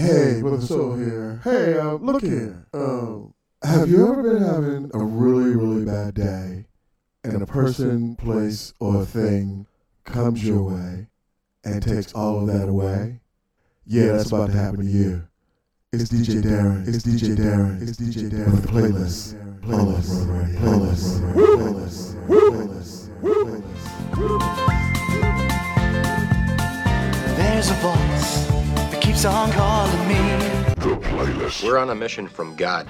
Hey, Brother Soul here. Hey, look here. Have you ever been having a really, really bad day and a person, place, or thing comes your way and takes all of that away? Yeah, that's about to happen to you. It's DJ Darren. It's DJ Darren. It's DJ Darren with the playlist. There's a voice that keeps on calling me. The playlist. We're on a mission from God.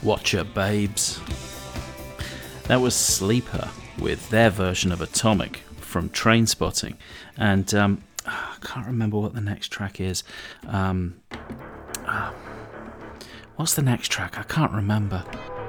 Watcher babes. That was Sleeper with their version of Atomic from Trainspotting. And I can't remember what the next track is. What's the next track? I can't remember.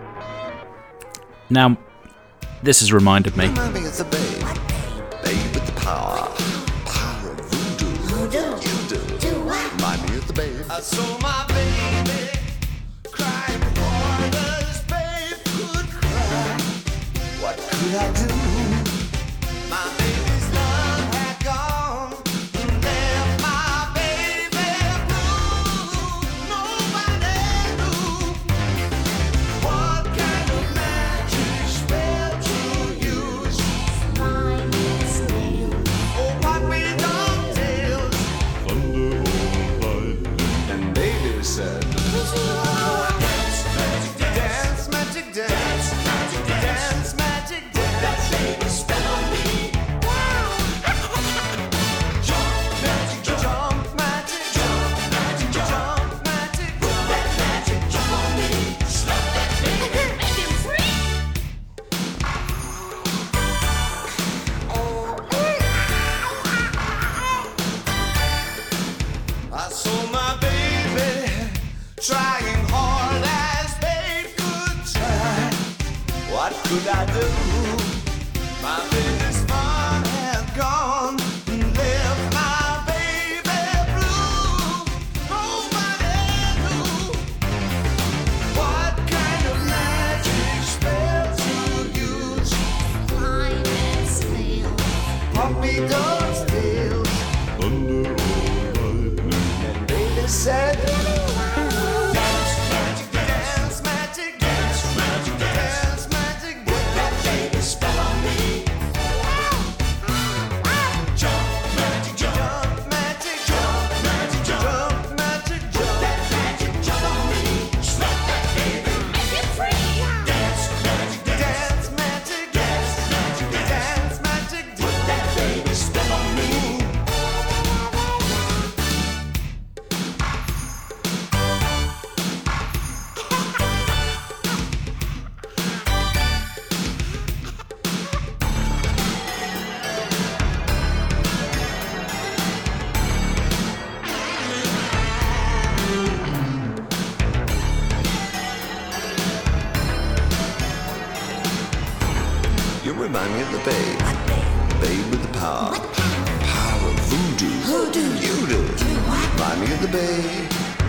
Now, this has reminded me. Remind me of the babe with the power of voodoo. You do. Remind me of the babe. I saw my baby crying for this babe could cry. What could I do? My baby's love had gone and left my baby blue. Nobody knew what kind of magic spell to use. Oh, what we don't tell. And baby said, dance, magic dance, dance, magic dance. Baby, spell on me. Jump, magic jump, jump, magic jump, magic jump, magic jump. That magic jump on me. Slap that baby, make him free. I saw my baby trying hard as babe could try. What could I do? My baby's fun had gone and left my baby blue. Nobody knew what kind of magic spell to use. Puppy dogs tails. And baby said, dance, magic dance, magic dance, magic dance, magic dance. That baby spell on me. Jump, magic jump, magic jump, magic jump, magic jump. That magic jump on me. Slap that baby, make it free. Dance, magic dance, magic dance, magic dance, magic dance. That baby spell on me. You remind me of the babe. Babe with the power of voodoo. You do. Remind me of the babe.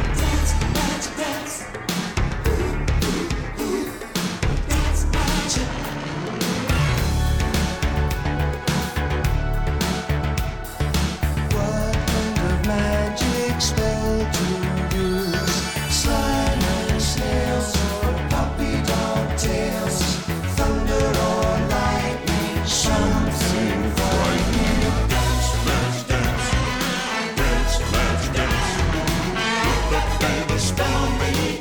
What kind of magic spell to use? Slime and snails or puppy dog tails, thunder or lightning, something frightening. Dance, magic dance, dance, magic dance. Put that baby spell on me.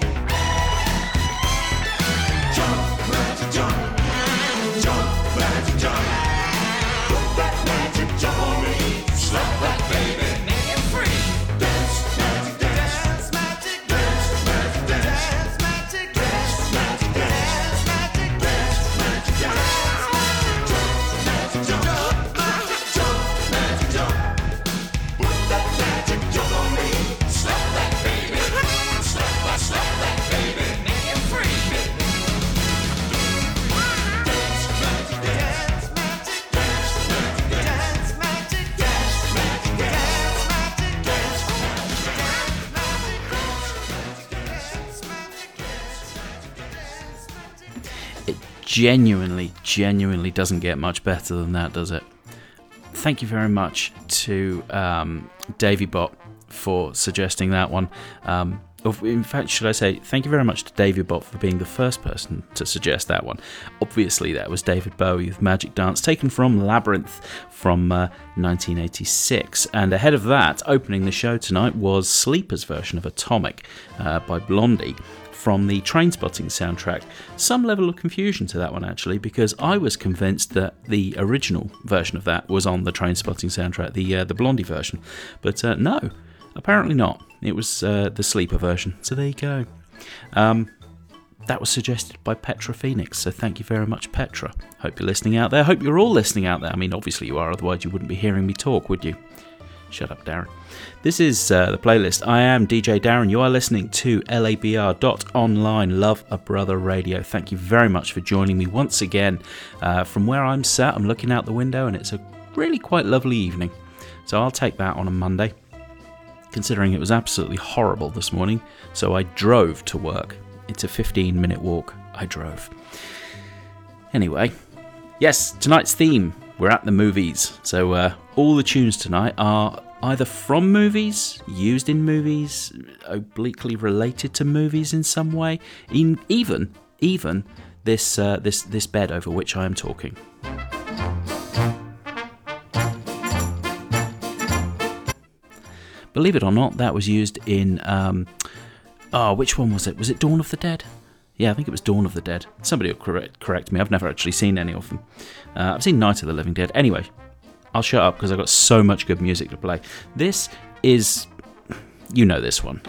Jump, magic jump, jump, magic jump. Put that magic jump on me. Slap that baby, make him free. Dance, magic dance, magic dance, magic dance, magic dance, magic dance, magic dance, magic dance. Magic jump, magic jump, magic jump. Put that magic jump on me. Slap that baby, slap that baby, make him free. Dance, magic dance, magic dance, magic dance, magic dance, magic dance, magic dance, It genuinely doesn't get much better than that, does it? Thank you very much to Davey Bot for suggesting that one. In fact, should I say, thank you very much to Davey Bot for being the first person to suggest that one. Obviously, that was David Bowie with Magic Dance, taken from Labyrinth from 1986. And ahead of that, opening the show tonight, was Sleeper's version of Atomic by Blondie from the Trainspotting soundtrack. Some level of confusion to that one, actually, because I was convinced that the original version of that was on the Trainspotting soundtrack, the Blondie version. But no, apparently not. It was the Sleeper version. So there you go. that was suggested by Petra Phoenix, so thank you very much, Petra. Hope you're listening out there. Hope you're all listening out there. I mean, obviously you are, otherwise you wouldn't be hearing me talk, would you? Shut up, Darren. This is the playlist. I am DJ Darren. You are listening to labr.online, Love a Brother Radio. Thank you very much for joining me once again. From where I'm sat, I'm looking out the window and it's a really quite lovely evening. So I'll take that on a Monday, considering it was absolutely horrible this morning. So I drove to work. It's a 15-minute walk. I drove. Anyway, yes, tonight's theme. We're at the movies. So all the tunes tonight are either from movies, used in movies, obliquely related to movies in some way. Even this bed over which I am talking. Believe it or not, that was used in, which one was it? Was it Dawn of the Dead? Yeah, I think it was Dawn of the Dead. Somebody will correct me. I've never actually seen any of them. I've seen Night of the Living Dead. Anyway, I'll shut up because I've got so much good music to play. This is, you know this one.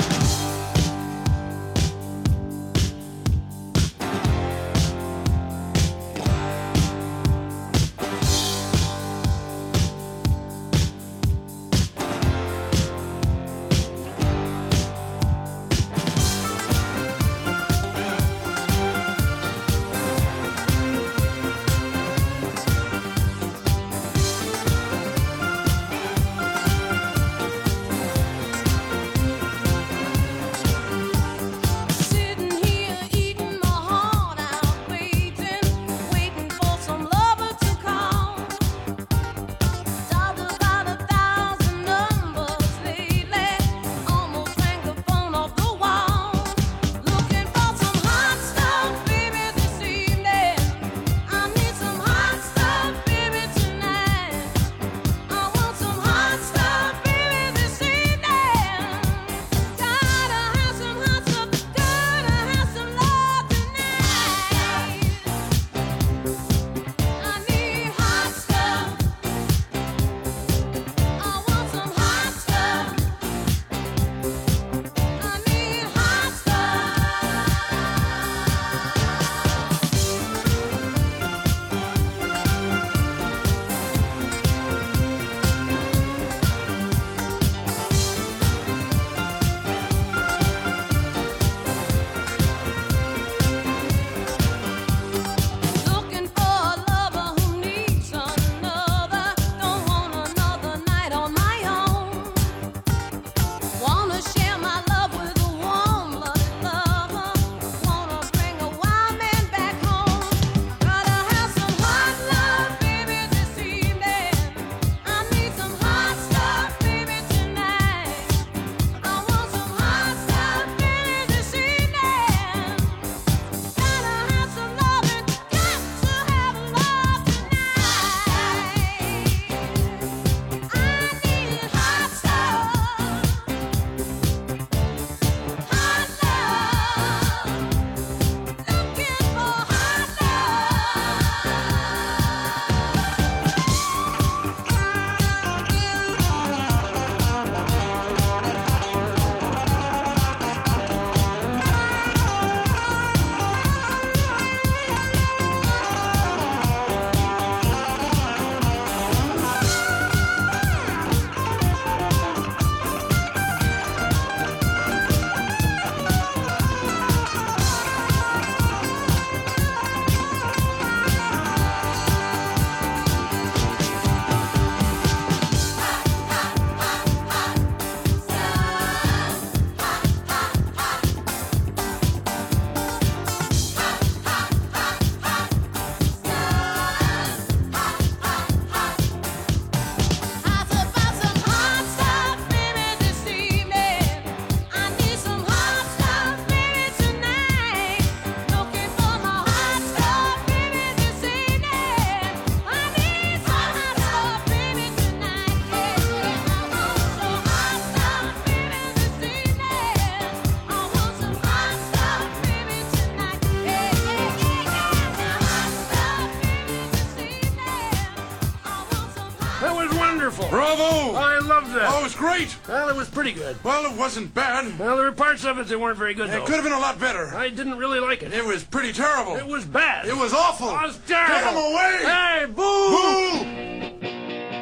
That was wonderful. Bravo! I loved that. Oh, it was great. Well, it was pretty good. Well, it wasn't bad. Well, there were parts of it that weren't very good, It though. could have been a lot better. I didn't really like it. It was pretty terrible. It was bad. It was awful. It was terrible. Get him away! Hey, boo! Boo!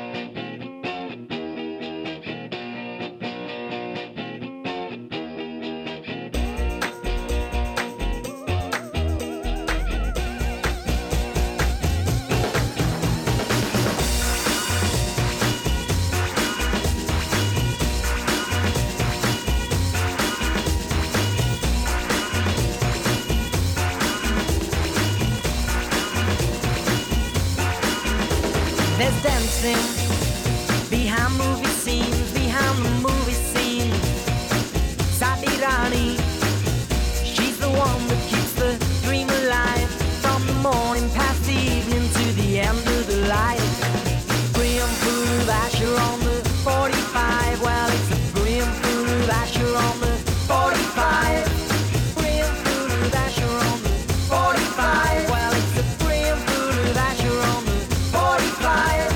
There's dancing behind movie scenes, behind the movie scene. Sati Rani, she's the one that keeps the dream alive. From the morning past the evening to the end of the light. Graham Food Asher on the 45. Well, it's a Graham Food Asher on the 45. Graham Food Asher on the 45. Well, it's a Graham Food Asher on the 45.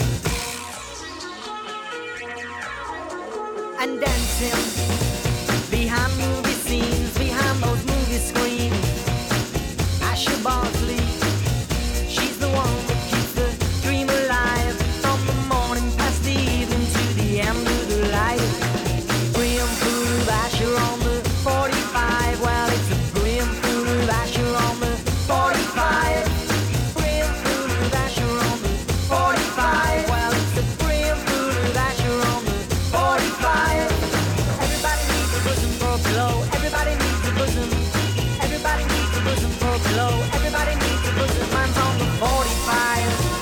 And dancing behind movie scenes, behind those movie screens. Asher Bosley, she's the one that keeps the dream alive. From the morning past the evening to the end of the light. Graham Food Asher on the 45. Well, it's a Graham Food Asher on the 45. Graham Food Asher on the 45. Well, it's a Graham Food Asher on the 45. Everybody needs a bosom for a pillow. Everybody needs a bosom. Everybody needs a bosom for a pillow. Everybody needs a bosom. Mine's on the 45.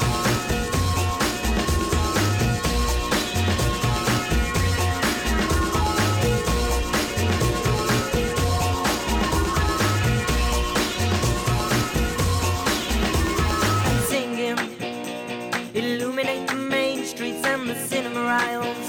And singing, illuminate the main streets and the cinema aisles.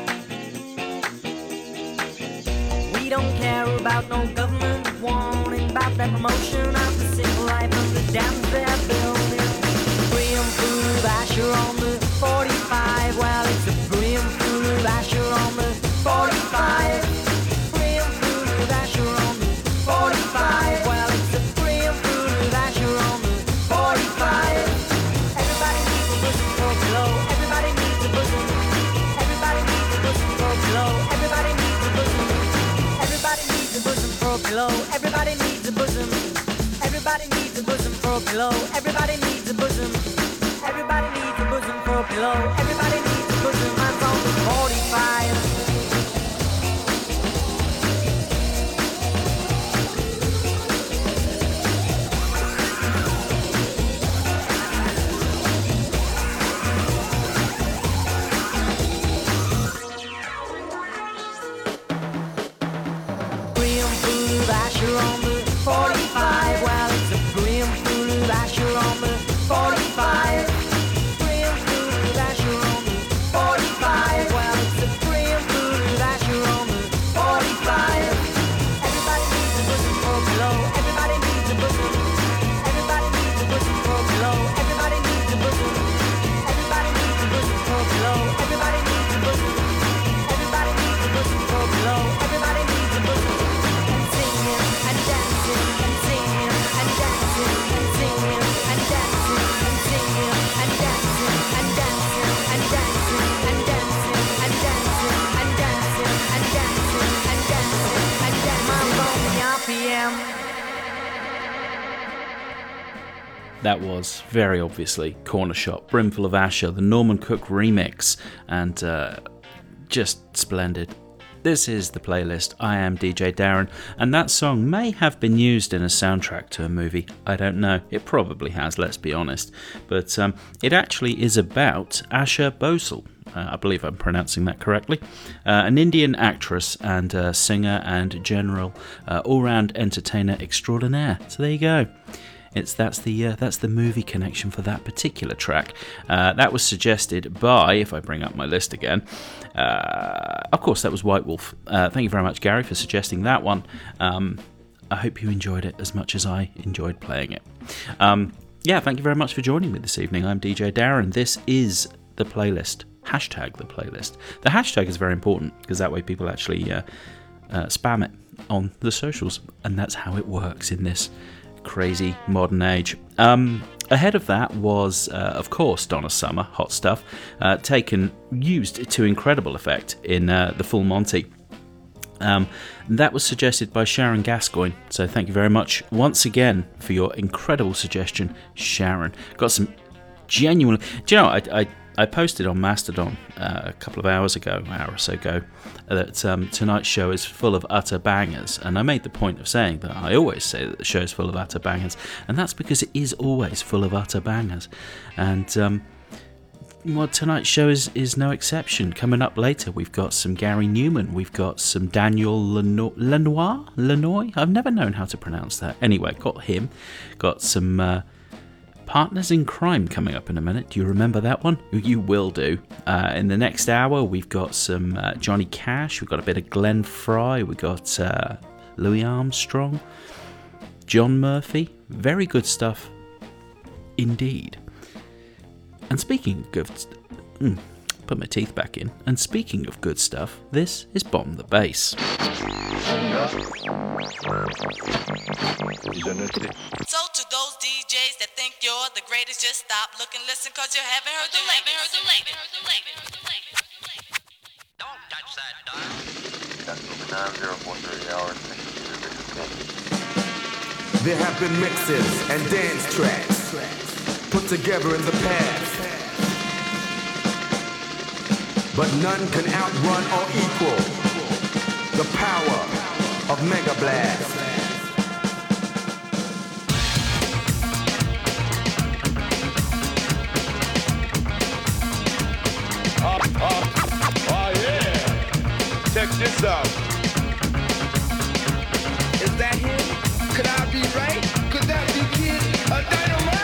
We don't care about no government warning about that promotion of the single life of the dams they're building. Graham Food Asher on the 45. Well, it's a Graham Food Asher on the 45. Graham Food Asher on the 45. Well, it's a Graham Food Asher on the 45. Everybody needs a bosom for a pillow. Everybody needs a bosom. Everybody needs a bosom for a pillow. Everybody needs a bosom. Everybody needs a bosom for a pillow. Everybody needs a bosom. Everybody needs a bosom for a pillow. Everybody needs a bosom. Everybody needs a bosom for a pillow. Everybody needs a bosom. Mine's on the 45. Graham Food Asher on the 45. Well, it's a Graham Food Asher on the 45. Graham Food Asher on the 45. Well, it's a Graham Food Asher on the 45. Everybody needs a bosom for a pillow. Everybody needs a bosom. Everybody needs a bosom for a pillow. Everybody needs a bosom. Everybody needs a bosom for a pillow. Everybody needs a bosom. Everybody needs a bosom for a pillow. Everybody needs a bosom. And singing and dancing and singing and dancing and singing and dancing and singing and dancing and dancing and dancing and dancing and dancing and dancing and dancing and dancing and dancing. My lonely RPM. That was very obviously Corner Shop, Brimful of Asher, the Norman Cook remix, and just splendid. This is the playlist. I am DJ Darren, and that song may have been used in a soundtrack to a movie. I don't know. It probably has, let's be honest. But it actually is about Asher Bhosle. I believe I'm pronouncing that correctly. An Indian actress and singer and general all-round entertainer extraordinaire. So there you go. That's the movie connection for that particular track. That was suggested by, if I bring up my list again, of course that was White Wolf. Thank you very much, Gary, for suggesting that one. I hope you enjoyed it as much as I enjoyed playing it. Thank you very much for joining me this evening. I'm DJ Darren. This is the playlist. Hashtag the playlist. The hashtag is very important because that way people actually spam it on the socials, and that's how it works in this crazy modern age. Ahead of that was, of course, Donna Summer, Hot Stuff, used to incredible effect in the Full Monty. That was suggested by Sharon Gascoigne, so thank you very much once again for your incredible suggestion, Sharon. Got some genuine... Do you know, I posted on Mastodon a couple of hour or so ago, that tonight's show is full of utter bangers, and I made the point of saying that I always say that the show is full of utter bangers, and that's because it is always full of utter bangers. And well, tonight's show is no exception. Coming up later, we've got some Gary Newman, we've got some Daniel Lanois. I've never known how to pronounce that. Anyway, got him. Got some Partners in Crime coming up in a minute. Do you remember that one? You will do. In the next hour, we've got some Johnny Cash. We've got a bit of Glenn Fry. We've got Louis Armstrong, John Murphy. Very good stuff indeed. And speaking of... put my teeth back in. And speaking of good stuff, this is Bomb the Bass. So to those DJs that think you're the greatest, just stop, look and listen, cause you haven't heard the latest. Don't touch that dial. There have been mixes and dance tracks put together in the past, but none can outrun or equal the power of Mega Blast. Oh yeah! Check this out. Is that him? Could I be right? Could that be Kid Dynamite?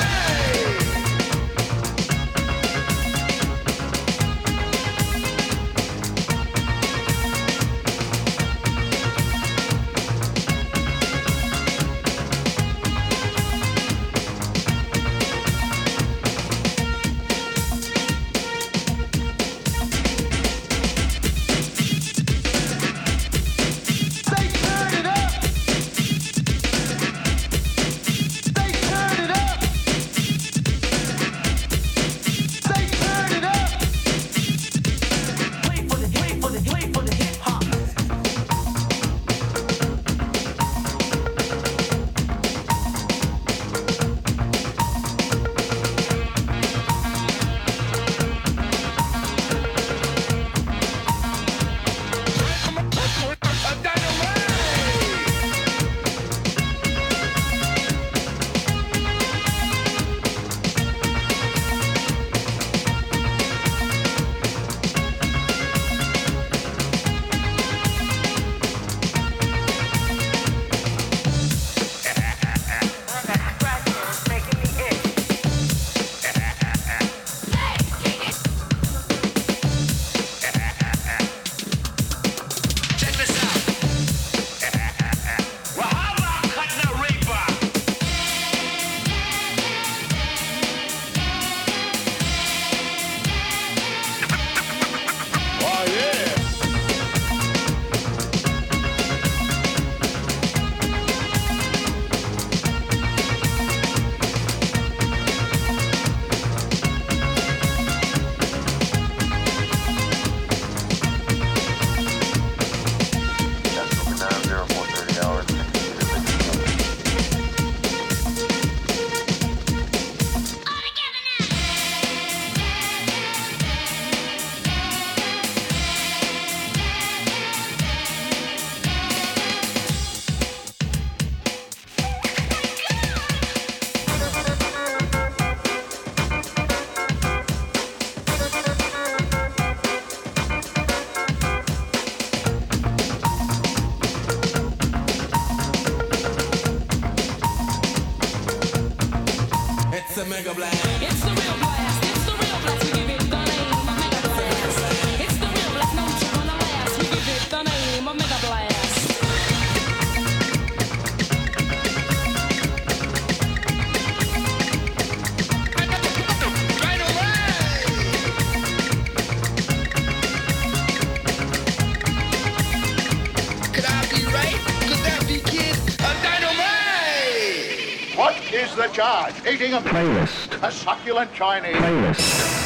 the charge. Eating a Playlist. A succulent Chinese. Playlist.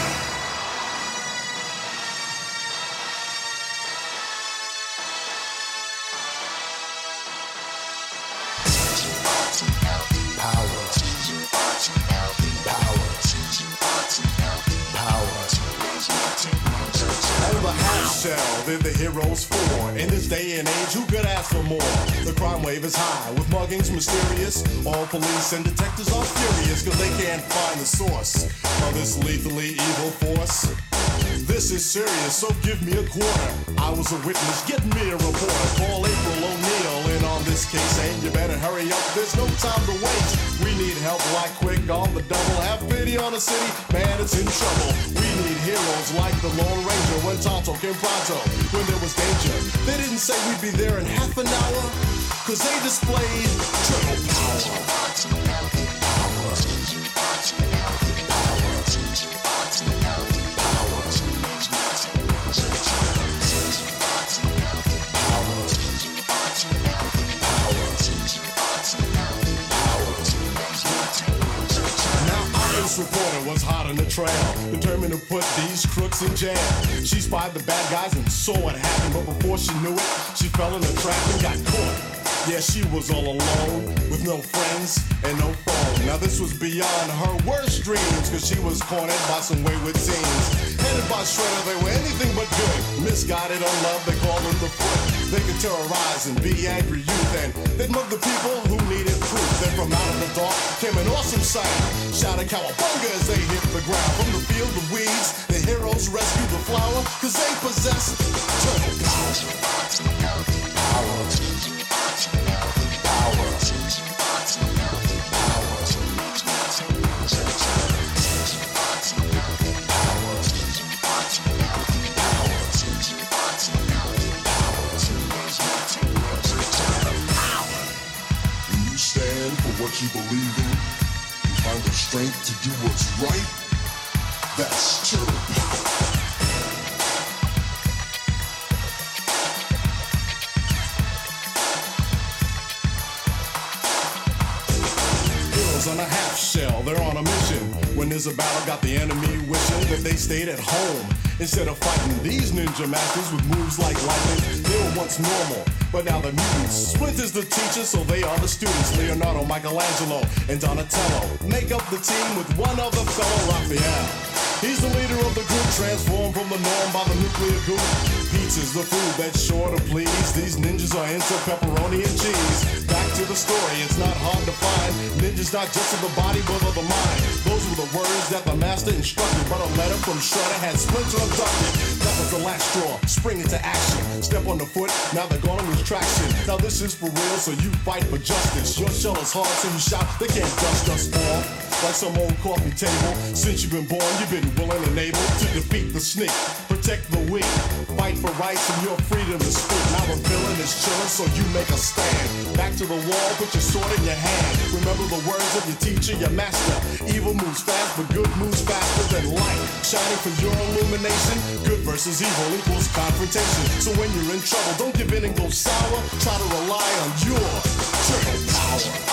They're the heroes for. In this day and age, who could ask for more? The crime wave is high, with muggings mysterious. All police and detectives are furious, cause they can't find the source of this lethally evil force. This is serious, so give me a quarter. I was a witness, get me a reporter. Call April O'Neil in on this case, and you better hurry up, there's no time to waste. We need help like quick on the double. Have pity on the city, man, it's in trouble. We need heroes like the Lone Ranger when Tonto came pronto, when there was danger. They didn't say we'd be there in half an hour, cause they displayed turtle power. This reporter was hot on the trail, determined to put these crooks in jail. She spied the bad guys and saw what happened, but before she knew it, she fell in a trap and got caught. Yeah, she was all alone, with no friends and no phone. Now this was beyond her worst dreams, cause she was cornered by some wayward teens. Headed by Shredder, they were anything but good. Misguided on love, they called them the Foot. They could terrorize and be angry youth, and they'd mug the people who needed proof. Then from out of the dark came an awesome sight. Shouted cowabunga as they hit the ground. From the field of weeds, the heroes rescued the flower, cause they possessed turtle power. What you believe in, you find the strength to do what's right. That's turtle power. Heroes on a half shell, they're on a mission. When there's a battle, got the enemy wishing that they stayed at home. Instead of fighting these ninja masters with moves like lightning, they were once normal. But now the mutants. Splinter's the teacher, so they are the students. Leonardo, Michelangelo, and Donatello make up the team with one other fellow, Raphael. He's the leader of the group, transformed from the norm by the nuclear goop. Pizza's the food that's sure to please. These ninjas are into pepperoni and cheese. Back to the story, it's not hard to find. Ninjas not just of the body, but of the mind. Those were the words that the master instructed, but a letter from Shredder had Splinter abducted. That was the last straw, spring into action. Step on the foot, now they're gonna lose traction. Now this is for real, so you fight for justice. Your shell is hard, so you shout, they can't dust us off like some old coffee table. Since you've been born, you've been willing and able to defeat the sneak, protect the weak, fight for rights and your freedom to speak. Now the villain is chilling, so you make a stand. Back to the wall, put your sword in your hand. Remember the words of your teacher, your master. Evil moves fast, but good moves faster than light. Shining for your illumination. Good versus evil equals confrontation. So when you're in trouble, don't give in and go sour. Try to rely on your turtle power.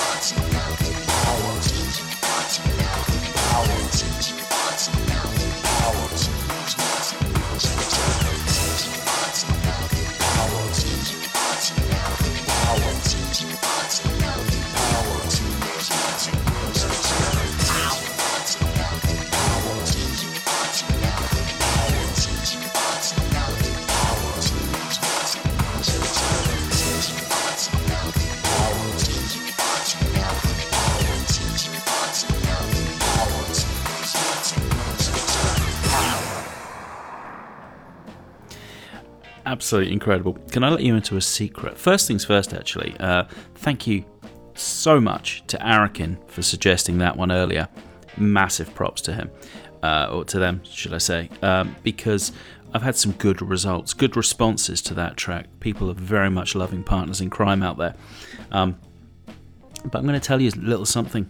Absolutely incredible. Can I let you into a secret? First things first, actually. Thank you so much to Arakin for suggesting that one earlier. Massive props to him. Or to them, should I say. Because I've had some good results, good responses to that track. People are very much loving Partners in Crime out there. But I'm going to tell you a little something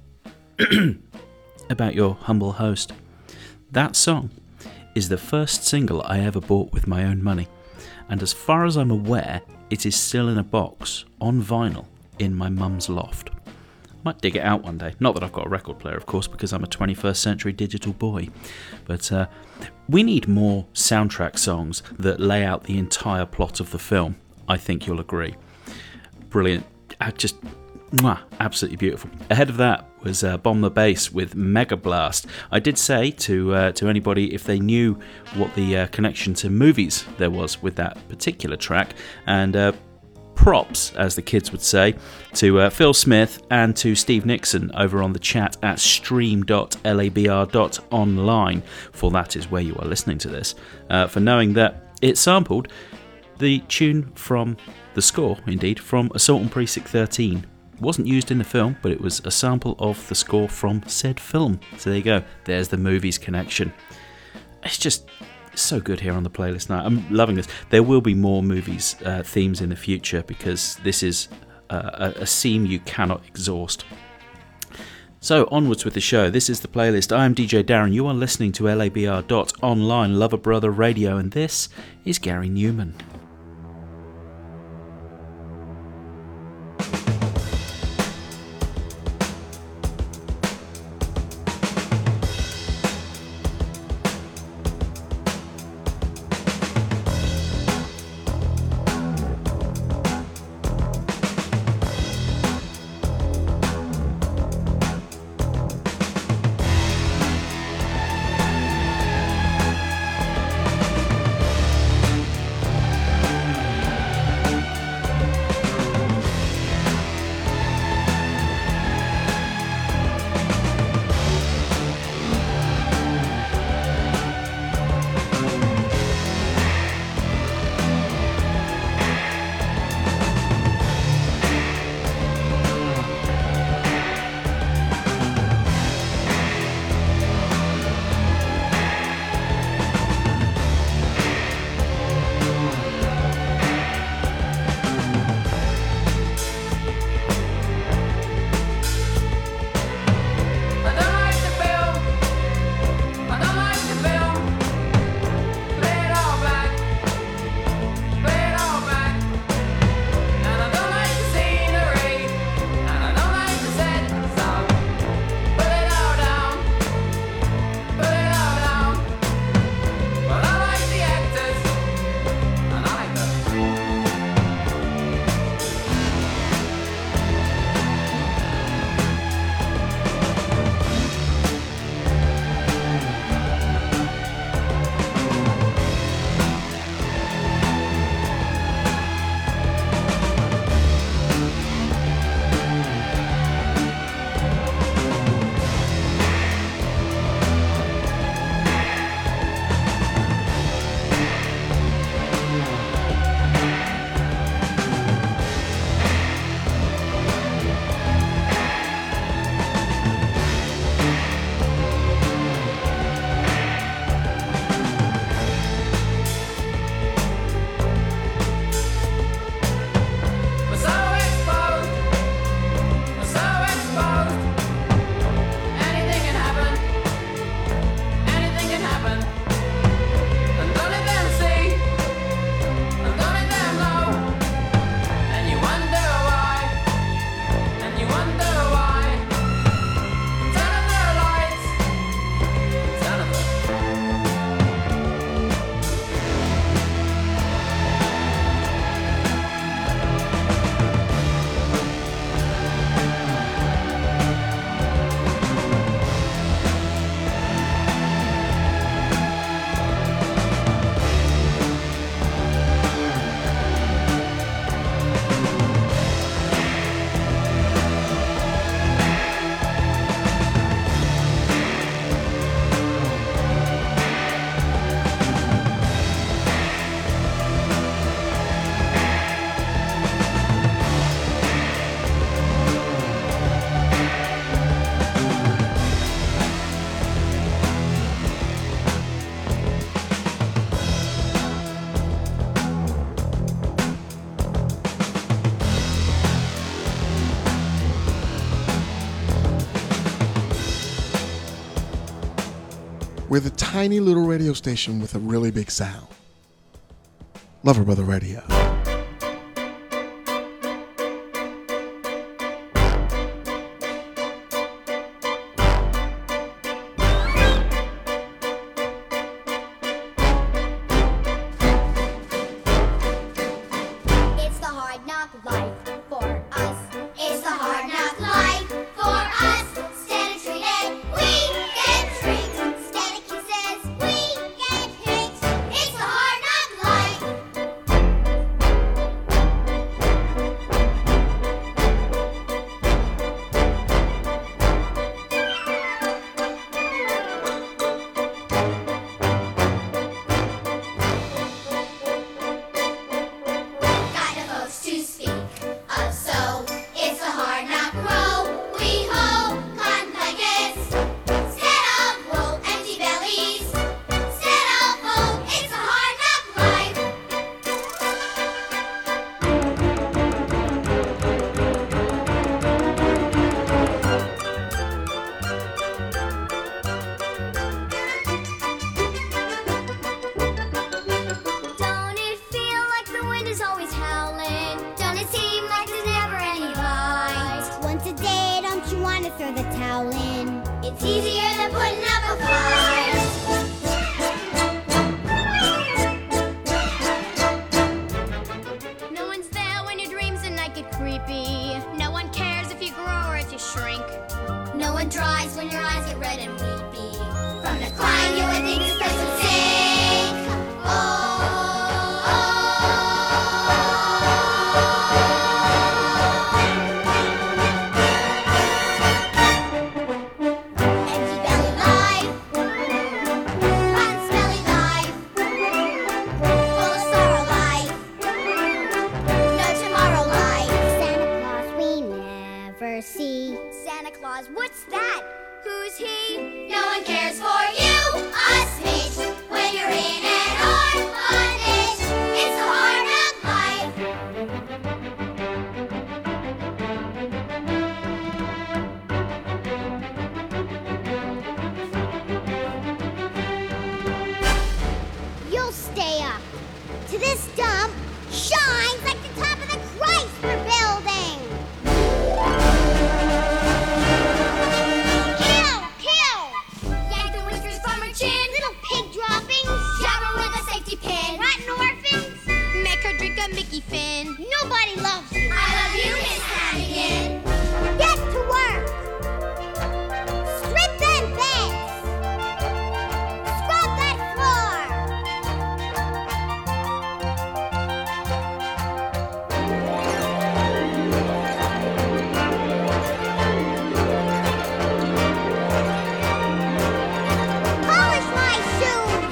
about your humble host. That song is the first single I ever bought with my own money. And as far as I'm aware, it is still in a box on vinyl in my mum's loft. Might dig it out one day. Not that I've got a record player, of course, because I'm a 21st century digital boy. But we need more soundtrack songs that lay out the entire plot of the film. I think you'll agree. Brilliant. Just absolutely beautiful. Ahead of that was Bomb the Bass with Mega Blast. I did say to anybody if they knew what the connection to movies there was with that particular track, and props, as the kids would say, to Phil Smith and to Steve Nixon over on the chat at stream.labr.online, for that is where you are listening to this, for knowing that it sampled the tune from the score, indeed, from Assault on Precinct 13. It wasn't used in the film, but it was a sample of the score from said film. So there you go. There's the movies connection. It's just so good here on the playlist now. I'm loving this. There will be more movies themes in the future, because this is a theme you cannot exhaust. So onwards with the show. This is the playlist. I am DJ Darren. You are listening to LABR.online, Lover Brother Radio, and this is Gary Newman. We're the tiny little radio station with a really big sound. Lover Brother Radio. Shaolin. It's easier than putting up a fight. No one's there when your dreams at night get creepy. No one cares if you grow or if you shrink. No one tries when your eyes get red and weepy. From the crying you would think this place would sink. Empty belly life, rotten smelly life, full of sorrow life, no tomorrow life. Santa Claus we never see. Santa Claus, what's that? Who's he? No one cares for you, a smidge. When you're in an orphanage, it's a hard knock life. You'll stay up. To this dump shines like the top of the Chrysler building. Kill! Yank the whiskers from her chin. Little pig droppings. Jab her with a safety pin. Rotten orphans. Make her drink a Mickey Finn. Nobody loves you. I love you, Miss Hannigan. Get to work. Strip them beds. Scrub that floor. Polish my shoes.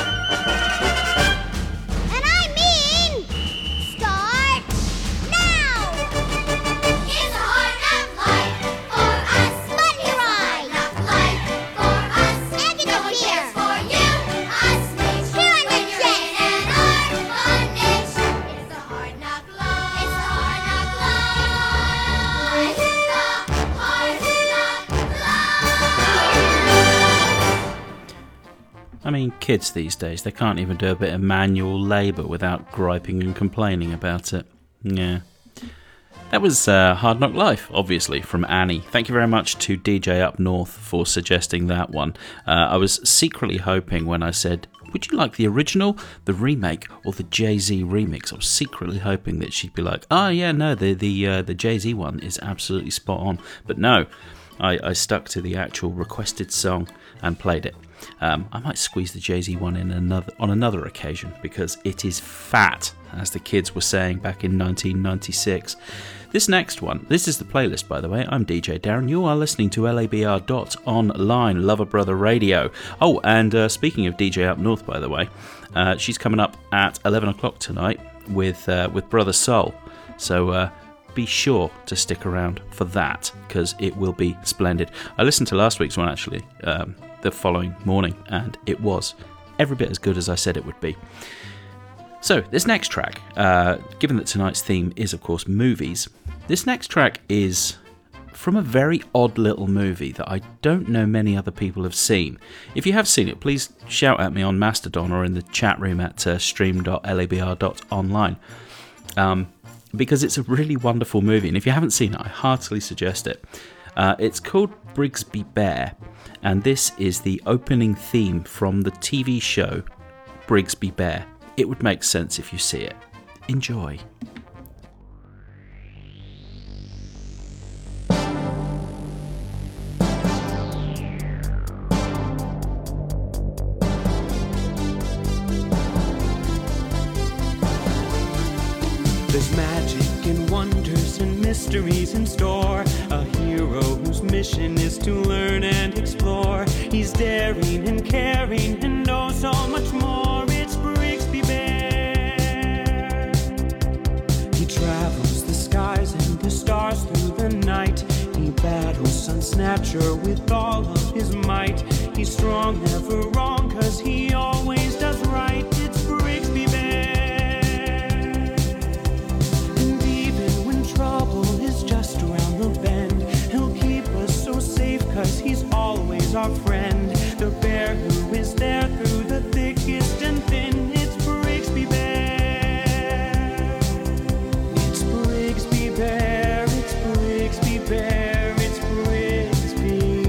And I mean, start now. It's a hard knock life for us. Let me ride. Knock life for us. And get No the one beer. cares for you, a smidge. Here on When your you're chest. in an orphanage, it's a hard knock life. It's a hard knock life. The hard knock life. I mean, kids these days, they can't even do a bit of manual labour without griping and complaining about it. Yeah. That was Hard Knock Life, obviously, from Annie. Thank you very much to DJ Up North for suggesting that one. I was secretly hoping when I said, would you like the original, the remake, or the Jay-Z remix? I was secretly hoping that she'd be like, oh yeah, no, the Jay-Z one is absolutely spot on. But no, I stuck to the actual requested song and played it. I might squeeze the Jay-Z one in on another occasion because it is fat, as the kids were saying back in 1996. This next one, this is the playlist, by the way. I'm DJ Darren. You are listening to LABR.online, Lover Brother Radio. Oh, and speaking of DJ Up North, by the way, she's coming up at 11 o'clock tonight with Brother Soul. So be sure to stick around for that because it will be splendid. I listened to last week's one, actually, the following morning, and it was every bit as good as I said it would be. So, this next track, given that tonight's theme is, of course, movies, this next track is from a very odd little movie that I don't know many other people have seen. If you have seen it, please shout at me on Mastodon or in the chat room at stream.labr.online. Because it's a really wonderful movie, and if you haven't seen it, I heartily suggest it. It's called Brigsby Bear, and this is the opening theme from the TV show Brigsby Bear. It would make sense if you see it. Enjoy. There's magic and wonders and mysteries in store. A hero whose mission is to learn and explore. He's daring and caring and knows so much more. It's Brigsby Bear. He travels the skies and the stars through the night. He battles Sun Snatcher with all of his might. He's strong, never wrong, 'cause he always does right. It's Brigsby Bear. Trouble is just around the bend. He'll keep us so safe 'cause he's always our friend. The bear who is there through the thickest and thin. It's Brigsby Bear. It's Brigsby Bear. It's Brigsby Bear. It's Brigsby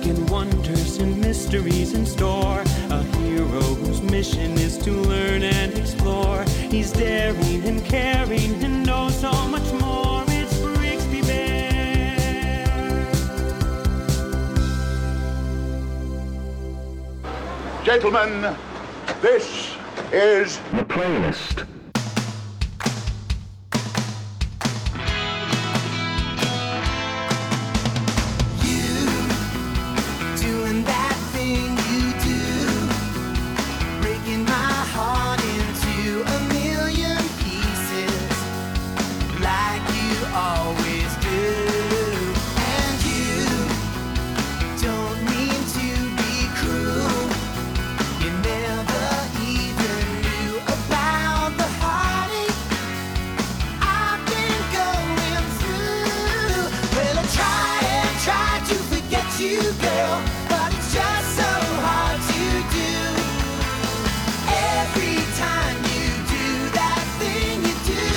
and wonders and mysteries in store. A hero whose mission is to learn and explore. He's daring and caring and knows so much more. It's Brigsby Bear. Gentlemen, this is the playlist. Doing that thing you do, breaking my heart into a million pieces, like you always do. And you don't mean to be cruel. You never even knew about the heartache I've been going through. Well, I try to forget you, girl, but it's just so hard to do. Every time you do that thing you do,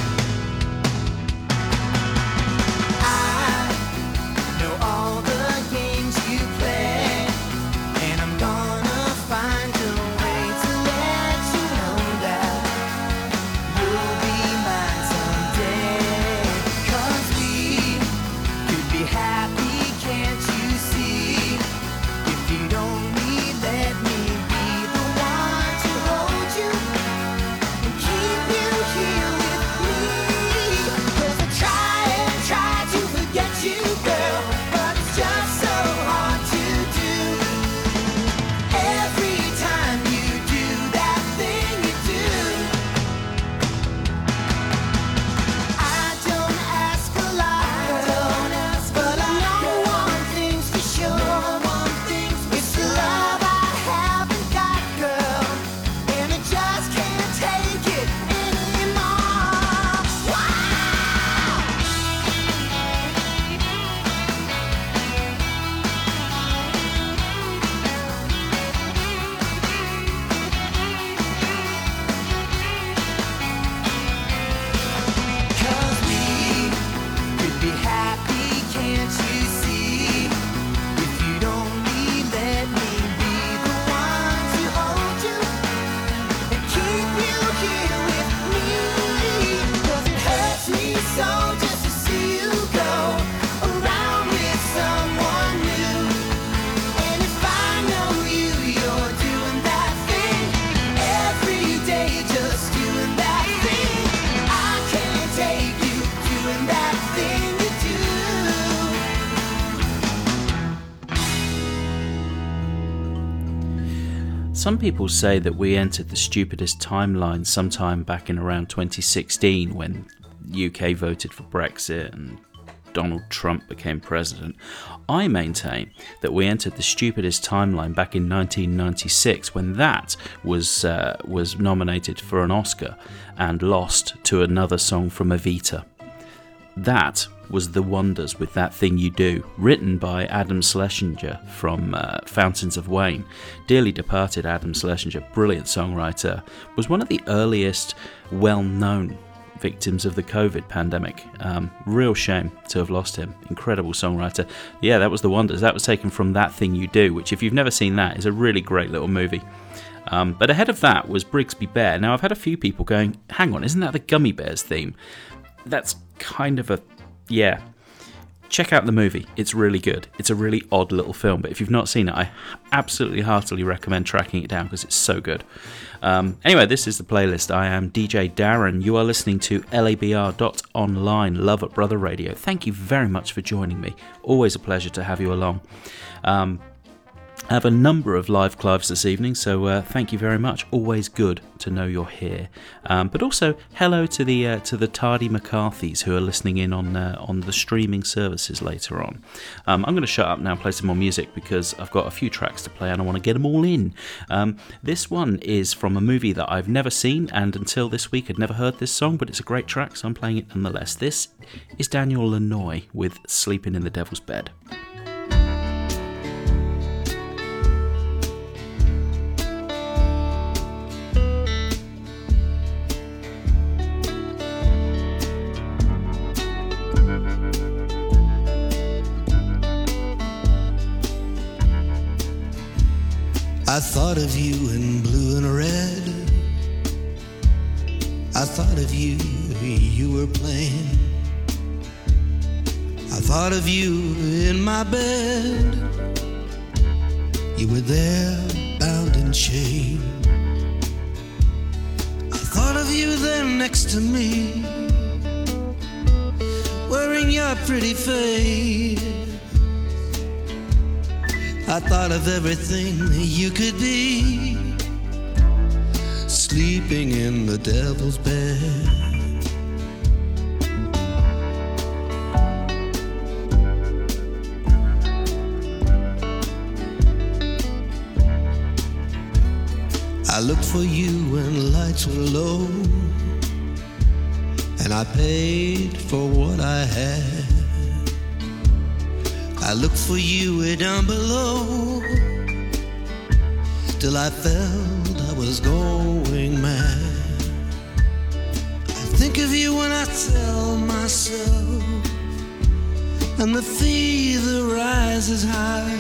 I know all the games you play, and I'm gonna find a way to let you know that you'll be mine someday. 'Cause we could be happy, can't you see? If you'd only let me be the one to hold you and keep you here with me. 'Cause I try to forget you, girl, but it's just so hard to do. Every time you do that thing you do, I don't ask a lot, but I know one thing's for sure. It's the love I haven't got, girl, and I just can't take it anymore. Cause we could be happy, can't you see? If you'd only let me be the one to hold you and keep you here with me. 'Cause it hurts me so just to see you go around with someone new. And if I know you're doing that thing every day, just doing that thing, I can't take you doing that thing you do. Some people say that we entered the stupidest timeline sometime back in around 2016 when UK voted for Brexit and Donald Trump became president. I maintain that we entered the stupidest timeline back in 1996 when that was nominated for an Oscar and lost to another song from Evita. That was The Wonders with That Thing You Do, written by Adam Schlesinger from Fountains of Wayne. Dearly departed Adam Schlesinger, brilliant songwriter, was one of the earliest well-known victims of the COVID pandemic. Real shame to have lost him. Incredible songwriter. Yeah, that was The Wonders. That was taken from That Thing You Do, which if you've never seen that, is a really great little movie. But ahead of that was Brigsby Bear. Now, I've had a few people going, hang on, isn't that the Gummy Bears theme? That's kind of a... yeah. Check out the movie. It's really good. It's a really odd little film, but if you've not seen it, I absolutely heartily recommend tracking it down because it's so good. Anyway, this is the playlist. I am DJ Darren. You are listening to LABR.online, Love at Brother Radio. Thank you very much for joining me. Always a pleasure to have you along. I have a number of live clives this evening, so thank you very much. Always good to know you're here. But also, hello to the tardy McCarthys who are listening in on the streaming services later on. I'm going to shut up now and play some more music because I've got a few tracks to play and I want to get them all in. This one is from a movie that I've never seen and until this week had never heard this song, but it's a great track, so I'm playing it nonetheless. This is Daniel Lanois with Sleeping in the Devil's Bed. I thought of you in blue and red. I thought of you, you were playing. I thought of you in my bed. You were there, bound and chained. I thought of you there next to me, wearing your pretty face. I thought of everything you could be, sleeping in the devil's bed. I looked for you when lights were low, and I paid for what I had. I looked for you way down below, till I felt I was going mad. I think of you when I tell myself, and the fever rises high.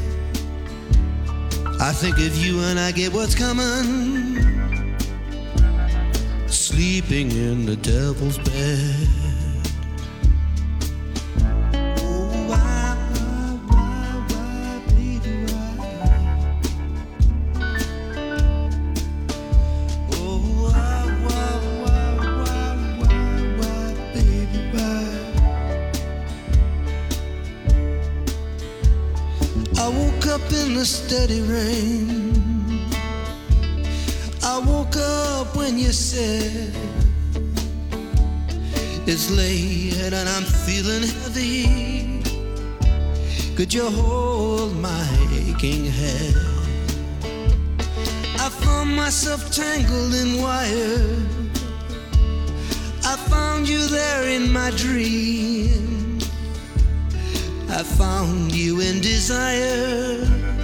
I think of you and I get what's coming, sleeping in the devil's bed. Oh, why, baby, why? Oh, why, baby, why? I woke up in the steady rain. I woke up when you said it's late and I'm feeling heavy. Could you hold my aching head? I found myself tangled in wire. I found you there in my dream. I found you in desire.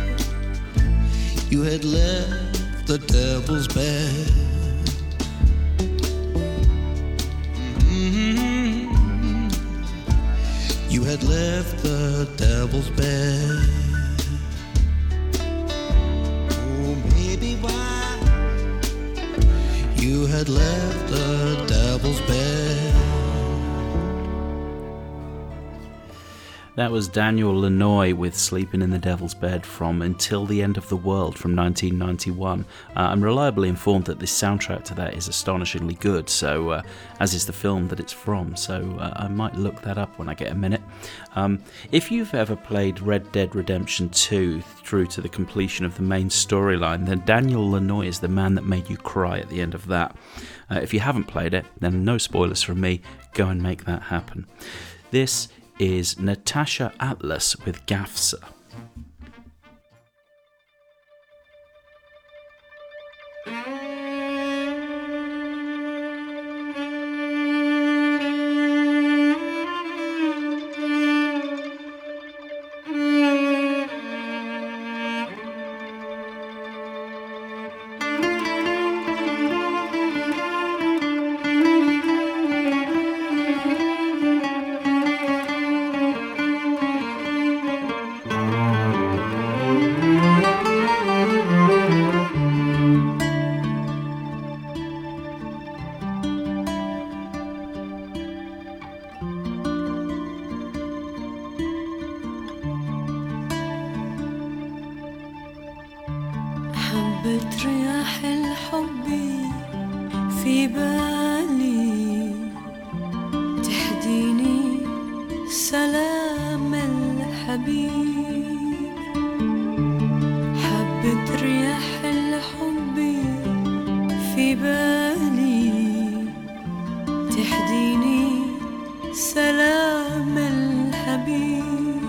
You had left the devil's bed. You had left the devil's bed. Oh, baby, why? You had left the devil's bed. That was Daniel Lanois with Sleeping in the Devil's Bed from Until the End of the World from 1991. I'm reliably informed that the soundtrack to that is astonishingly good, so as is the film that it's from, so I might look that up when I get a minute. If you've ever played Red Dead Redemption 2 through to the completion of the main storyline, then Daniel Lanois is the man that made you cry at the end of that. If you haven't played it, then no spoilers from me, go and make that happen. This is Natasha Atlas with Gafsa. حبة رياح الحب في بالي تهديني سلام الحبيب. حبة رياح الحب في بالي تهديني سلام الحبيب.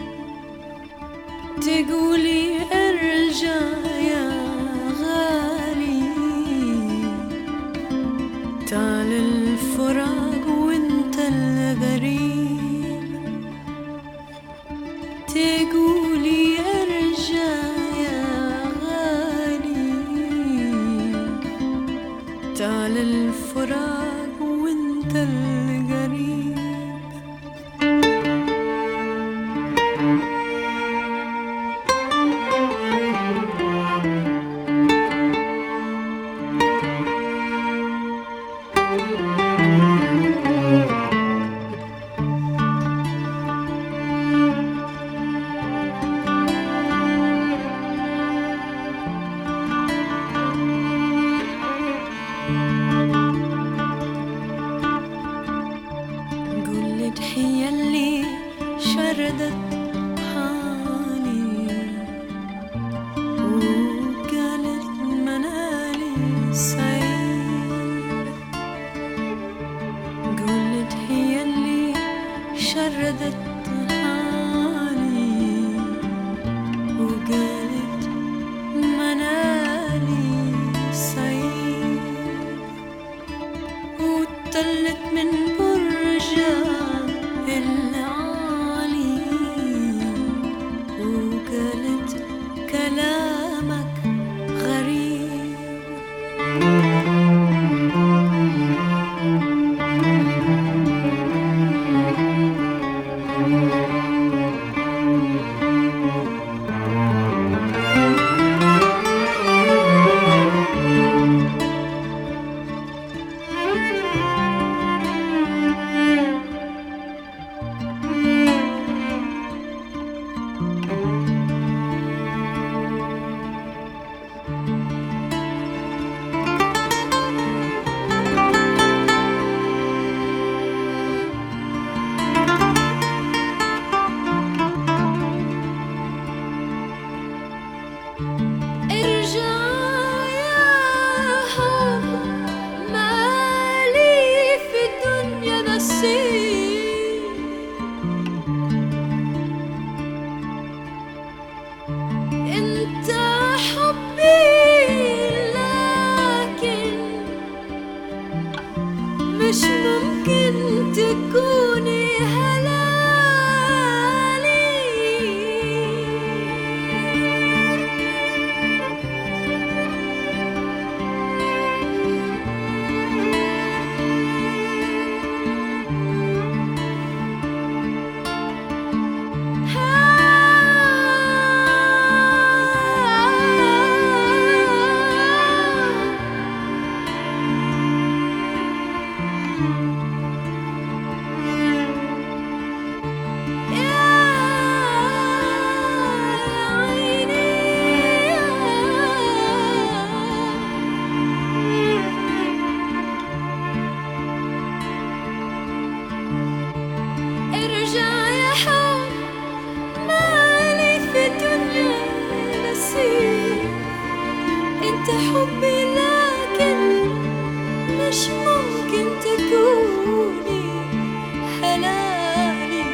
تقولي ارجع يا غالي تعال الفراق وانت الغريب. تقولي ارجع يا غالي تعال الفراق وانت الغريب. كلامك غريب. مش ممكن تكوني حبي، لكن مش ممكن تكوني هلالي.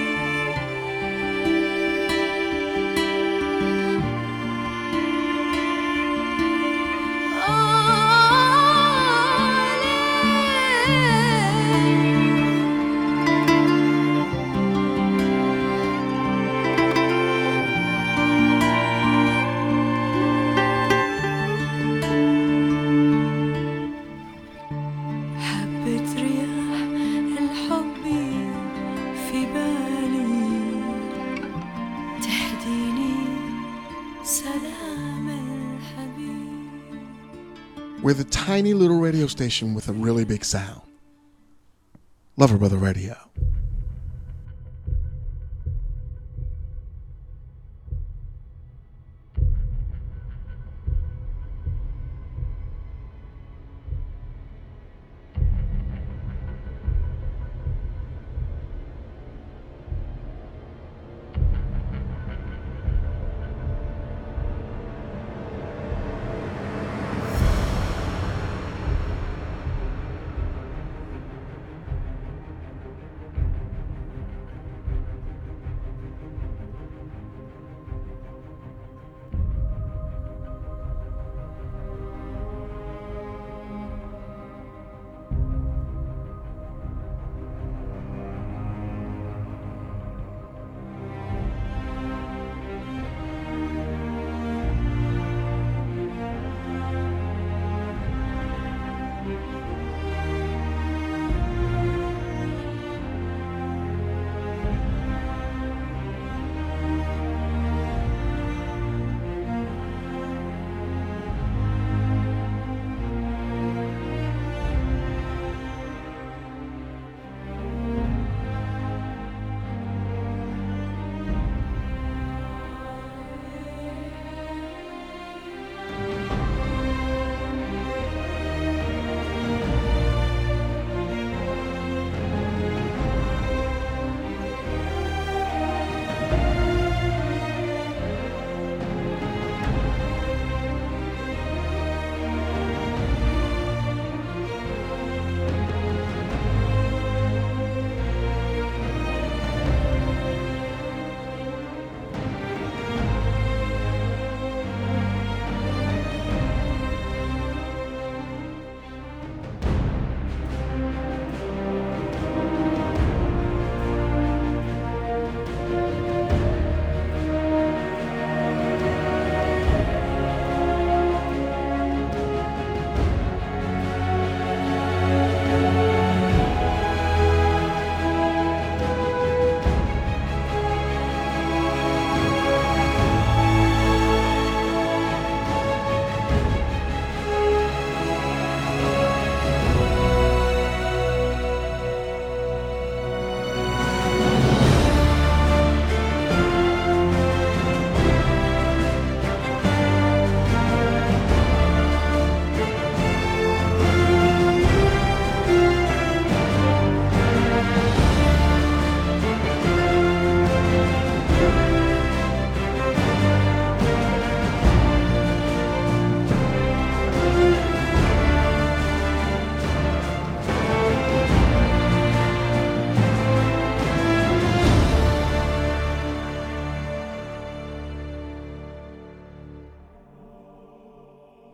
We're the tiny little radio station with a really big sound. Lover Brother Radio.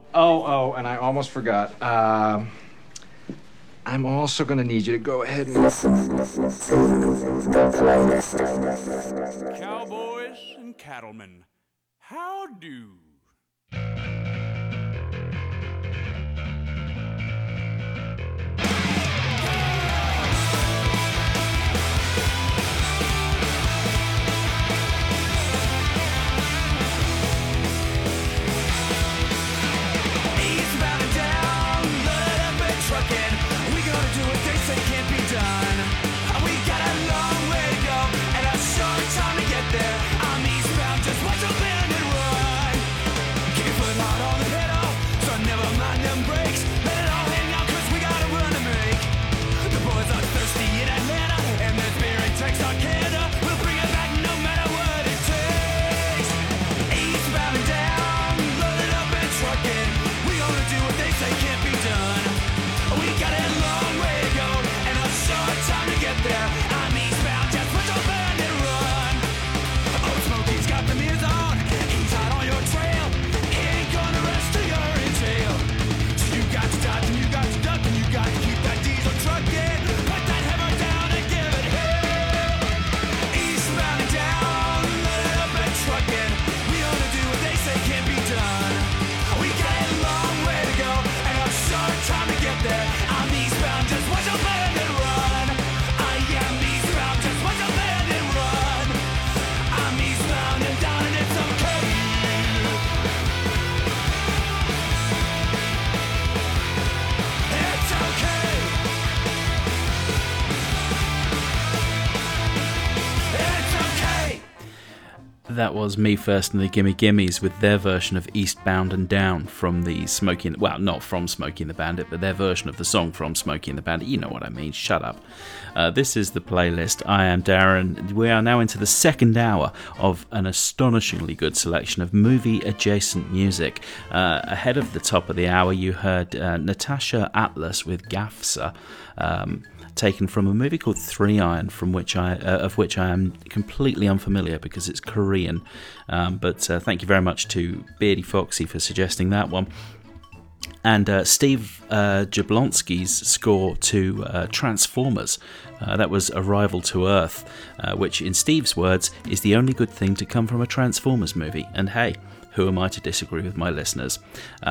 Oh, and I almost forgot. I'm also going to need you to go ahead and listen to the playlist. Cowboys and cattlemen, how do? That was Me First and the Gimme Gimmes with their version of Eastbound and Down from the Smokey... Well, not from Smokey and the Bandit, but their version of the song from Smokey and the Bandit. You know what I mean, shut up. This is the playlist. I am Darren. We are now into the second hour of an astonishingly good selection of movie-adjacent music. Ahead of the top of the hour, you heard Natasha Atlas with Gafsa, taken from a movie called Three Iron, of which I am completely unfamiliar because it's Korean. But thank you very much to Beardy Foxy for suggesting that one. And Steve Jablonsky's score to Transformers. That was Arrival to Earth, which in Steve's words is the only good thing to come from a Transformers movie. And hey, who am I to disagree with my listeners?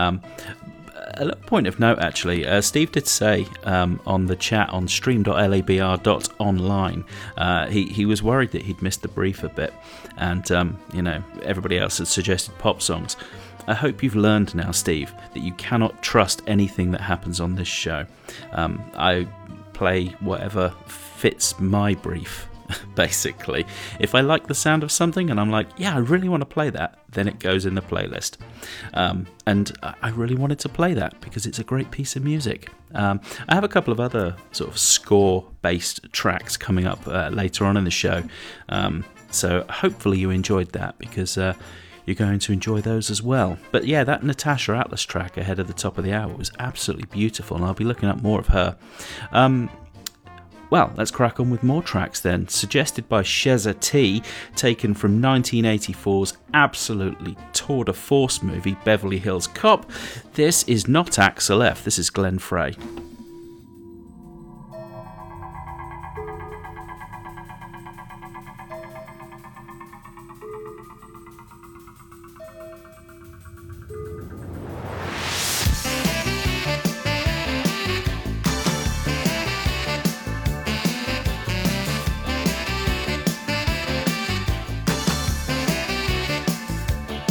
A little point of note, actually, Steve did say on the chat on stream.labr.online, he was worried that he'd missed the brief a bit, and everybody else had suggested pop songs. I hope you've learned now, Steve, that you cannot trust anything that happens on this show. I play whatever fits my brief. Basically, if I like the sound of something and I'm like, yeah, I really want to play that, then it goes in the playlist. And I really wanted to play that because it's a great piece of music. I have a couple of other sort of score-based tracks coming up later on in the show. So hopefully you enjoyed that because you're going to enjoy those as well. But yeah, that Natasha Atlas track ahead of the top of the hour was absolutely beautiful, and I'll be looking up more of her. Well, let's crack on with more tracks then. Suggested by Sheza T, taken from 1984's absolutely tour de force movie Beverly Hills Cop. This is not Axel F, this is Glenn Frey.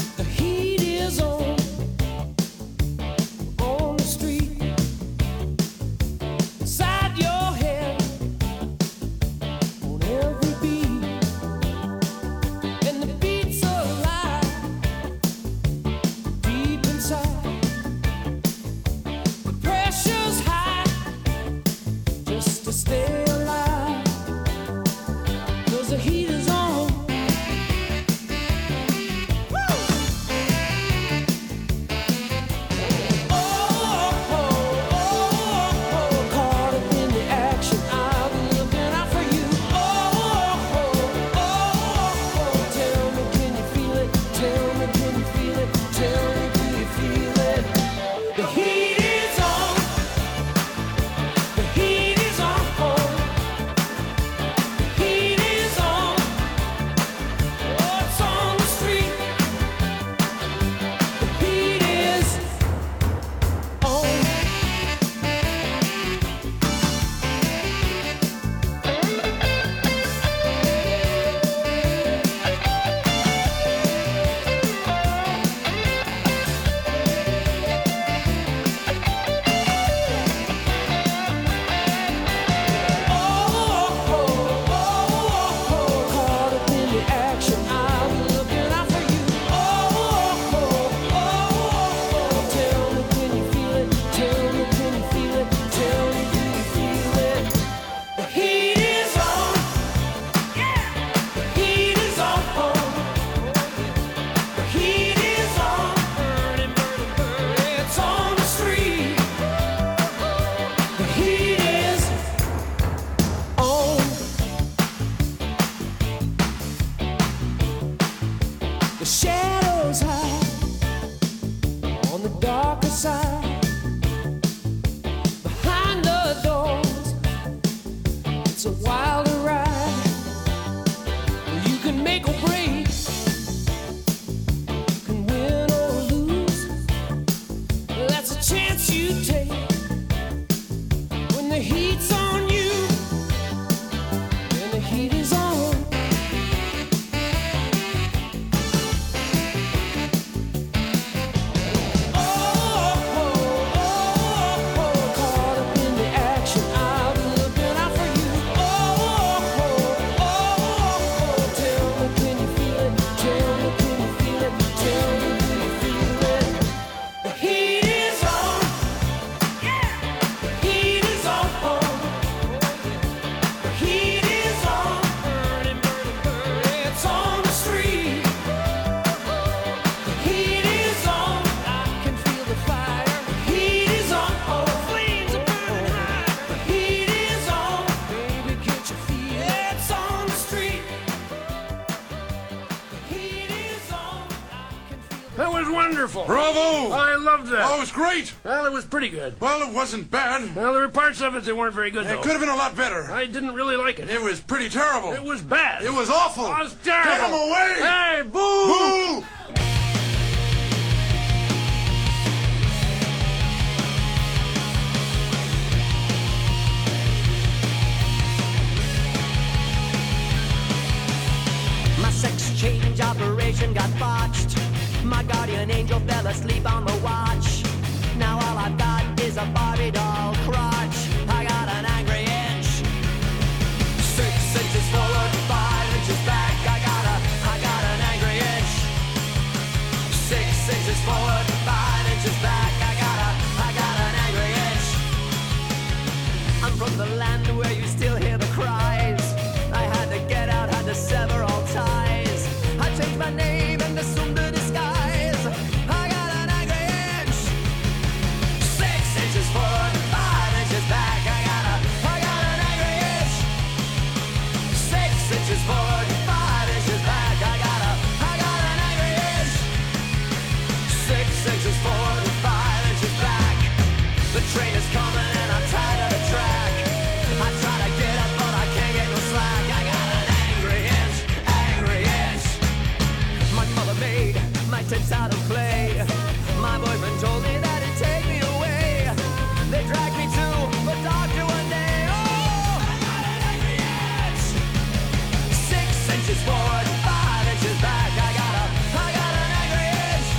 Heat is on the street. That was wonderful. Bravo! I loved that. Oh, it was great. Well, it was pretty good. Well, it wasn't bad. Well, there were parts of it that weren't very good, though. It could have been a lot better. I didn't really like it. It was pretty terrible. It was bad. It was awful. It was terrible. Get him away! Hey, boo! Boo! My sex change operation got botched. My guardian angel fell asleep on the watch. Now all I've got is a Barbie doll crotch. I got an angry inch. 6 inches forward, 5 inches back. I got an angry inch. 6 inches forward, 5 inches back. I got an angry inch. I'm from the land where you still hear the cries. I had to get out, had to sever all ties. I changed my name and assumed a disguise. I got an angry inch. 6 inches forward, 5 inches back. I got an angry inch. 6 inches forward, 5 inches back. I got an angry inch. 6 inches forward, 5 inches back. The train is coming and I'm tired of the track. I try to get up but I can't get no slack. I got an angry inch, angry inch. My mother made my tits out of clay. My boyfriend told me that he'd take me away. They dragged me to the doctor one day. Oh, I got an angry inch. 6 inches forward, 5 inches back. I got an angry inch.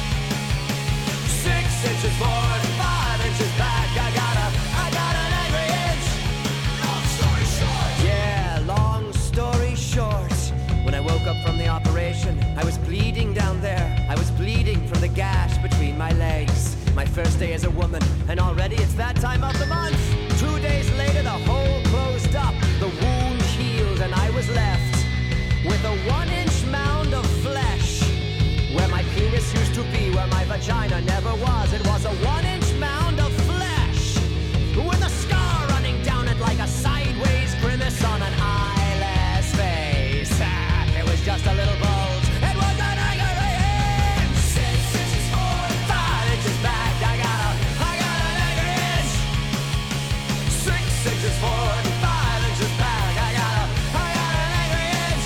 6 inches forward, 5 inches back. I got an angry inch. Long story short. Yeah, long story short. When I woke up from the operation, I was bleeding down there. I was bleeding from the gash between my legs. My first day as a woman, and already it's that time of the month. 2 days later, the hole closed up, the wound healed, and I was left with a 1-inch mound of flesh. Where my penis used to be, where my vagina never was, it was a 1-inch mound of flesh. With a scar running down it like a sideways grimace on an eyeless face. It was just a little bulge. It was an angry inch. 6 inches forward, 5 inches back. I got an angry inch. 6 inches forward, 5 inches back. I got an angry inch.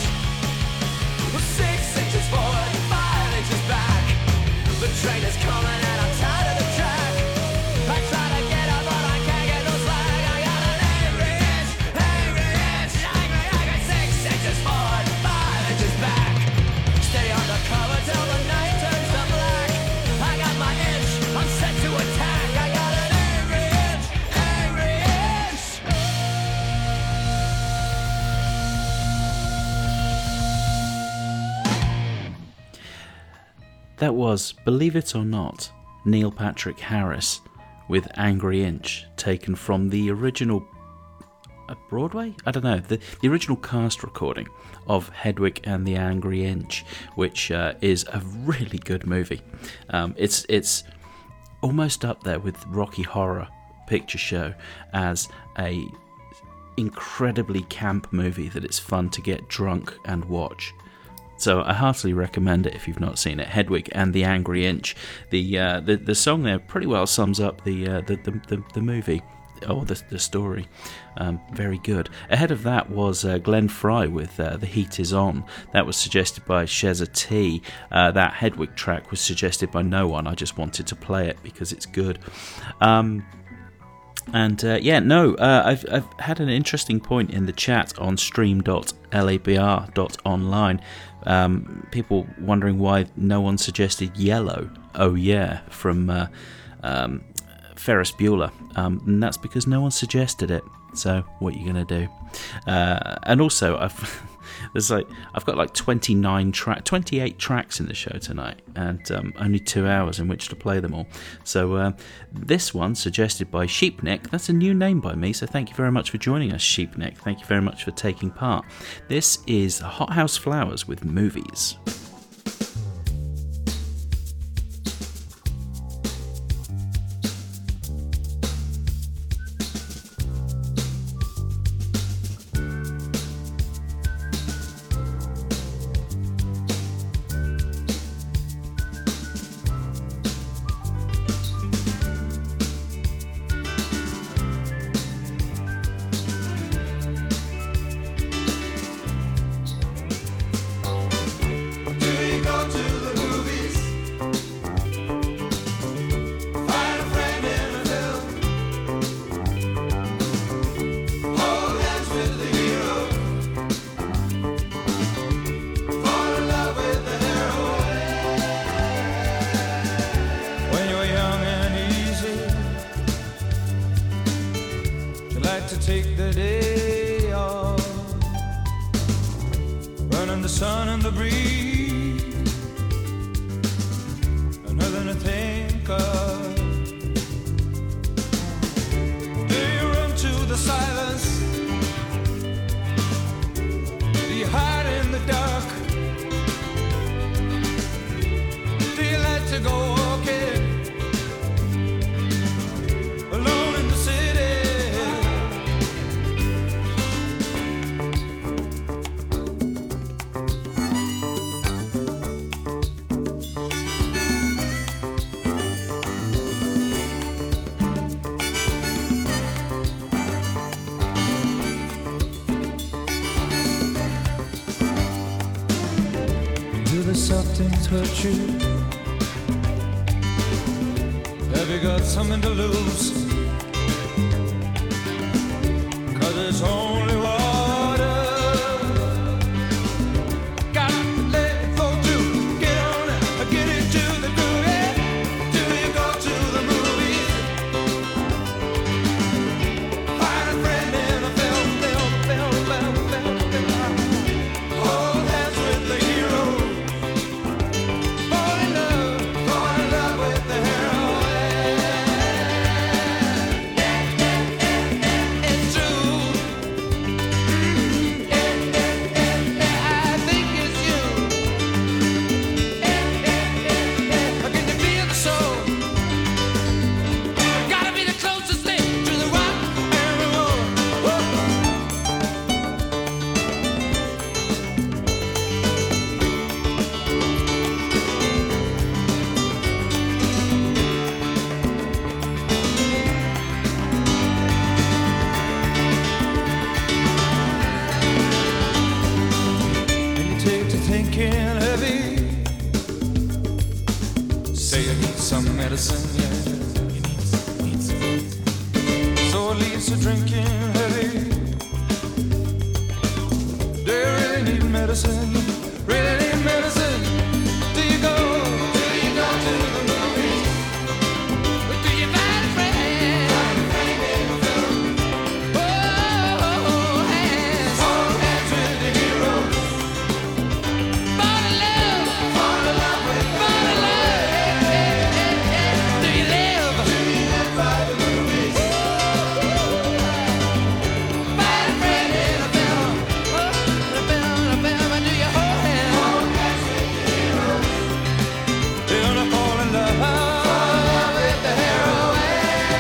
6 inches forward, 5 inches back. The train is coming and I'm tired of the track. I try to get up but I can't get no slack. I got an angry inch, angry inch, angry 6 inches forward, 5 inches back. Stay on the cover till the night turns to black. I got my inch, I'm set to attack. I got an angry inch, angry inch. That was, believe it or not, Neil Patrick Harris with Angry Inch, taken from the original Broadway? I don't know, the original cast recording of Hedwig and the Angry Inch, which is a really good movie. It's almost up there with Rocky Horror Picture Show as a incredibly camp movie that it's fun to get drunk and watch. So I heartily recommend it if you've not seen it. Hedwig and the Angry Inch. The song there pretty well sums up the movie or the story. Very good. Ahead of that was Glenn Fry with The Heat Is On. That was suggested by Sheza T. That Hedwig track was suggested by no one. I just wanted to play it because it's good. I've had an interesting point in the chat on stream.labr.online. People wondering why no one suggested Yellow, Oh Yeah, from Ferris Bueller. And that's because no one suggested it. So what are you going to do? And also, I've got like 28 tracks in the show tonight, and only 2 hours in which to play them all. So this one, suggested by Sheepneck, that's a new name by me, so thank you very much for joining us, Sheepneck. Thank you very much for taking part. This is Hothouse Flowers with Movies. think of? Do you run to the silence? Do you hide in the dark? Do you like to go walking alone in the city? Do the soft things hurt you? Have you got something to lose? 'Cause it's only water. Gotta let it flow through. Get on it, get into the groove. Yeah. Do you go to the movies? Find a friend in a film. Hold hands with the hero. Fall in love with the heroine. It's true. I think it's you. Can you feel the soul? Gotta be the closest thing to the rock and roll. And you take to thinking heavy. Say you need some medicine, yeah. So it leads to drinking heavy. Do you really need medicine? Really need medicine? Do you go to the movies? Or do you find a friend? Hold hands with the hero. Fall in love with do you live by the movies? Find a friend in a film. Do you hold hands with the hero? Till I fall in love with the heroine.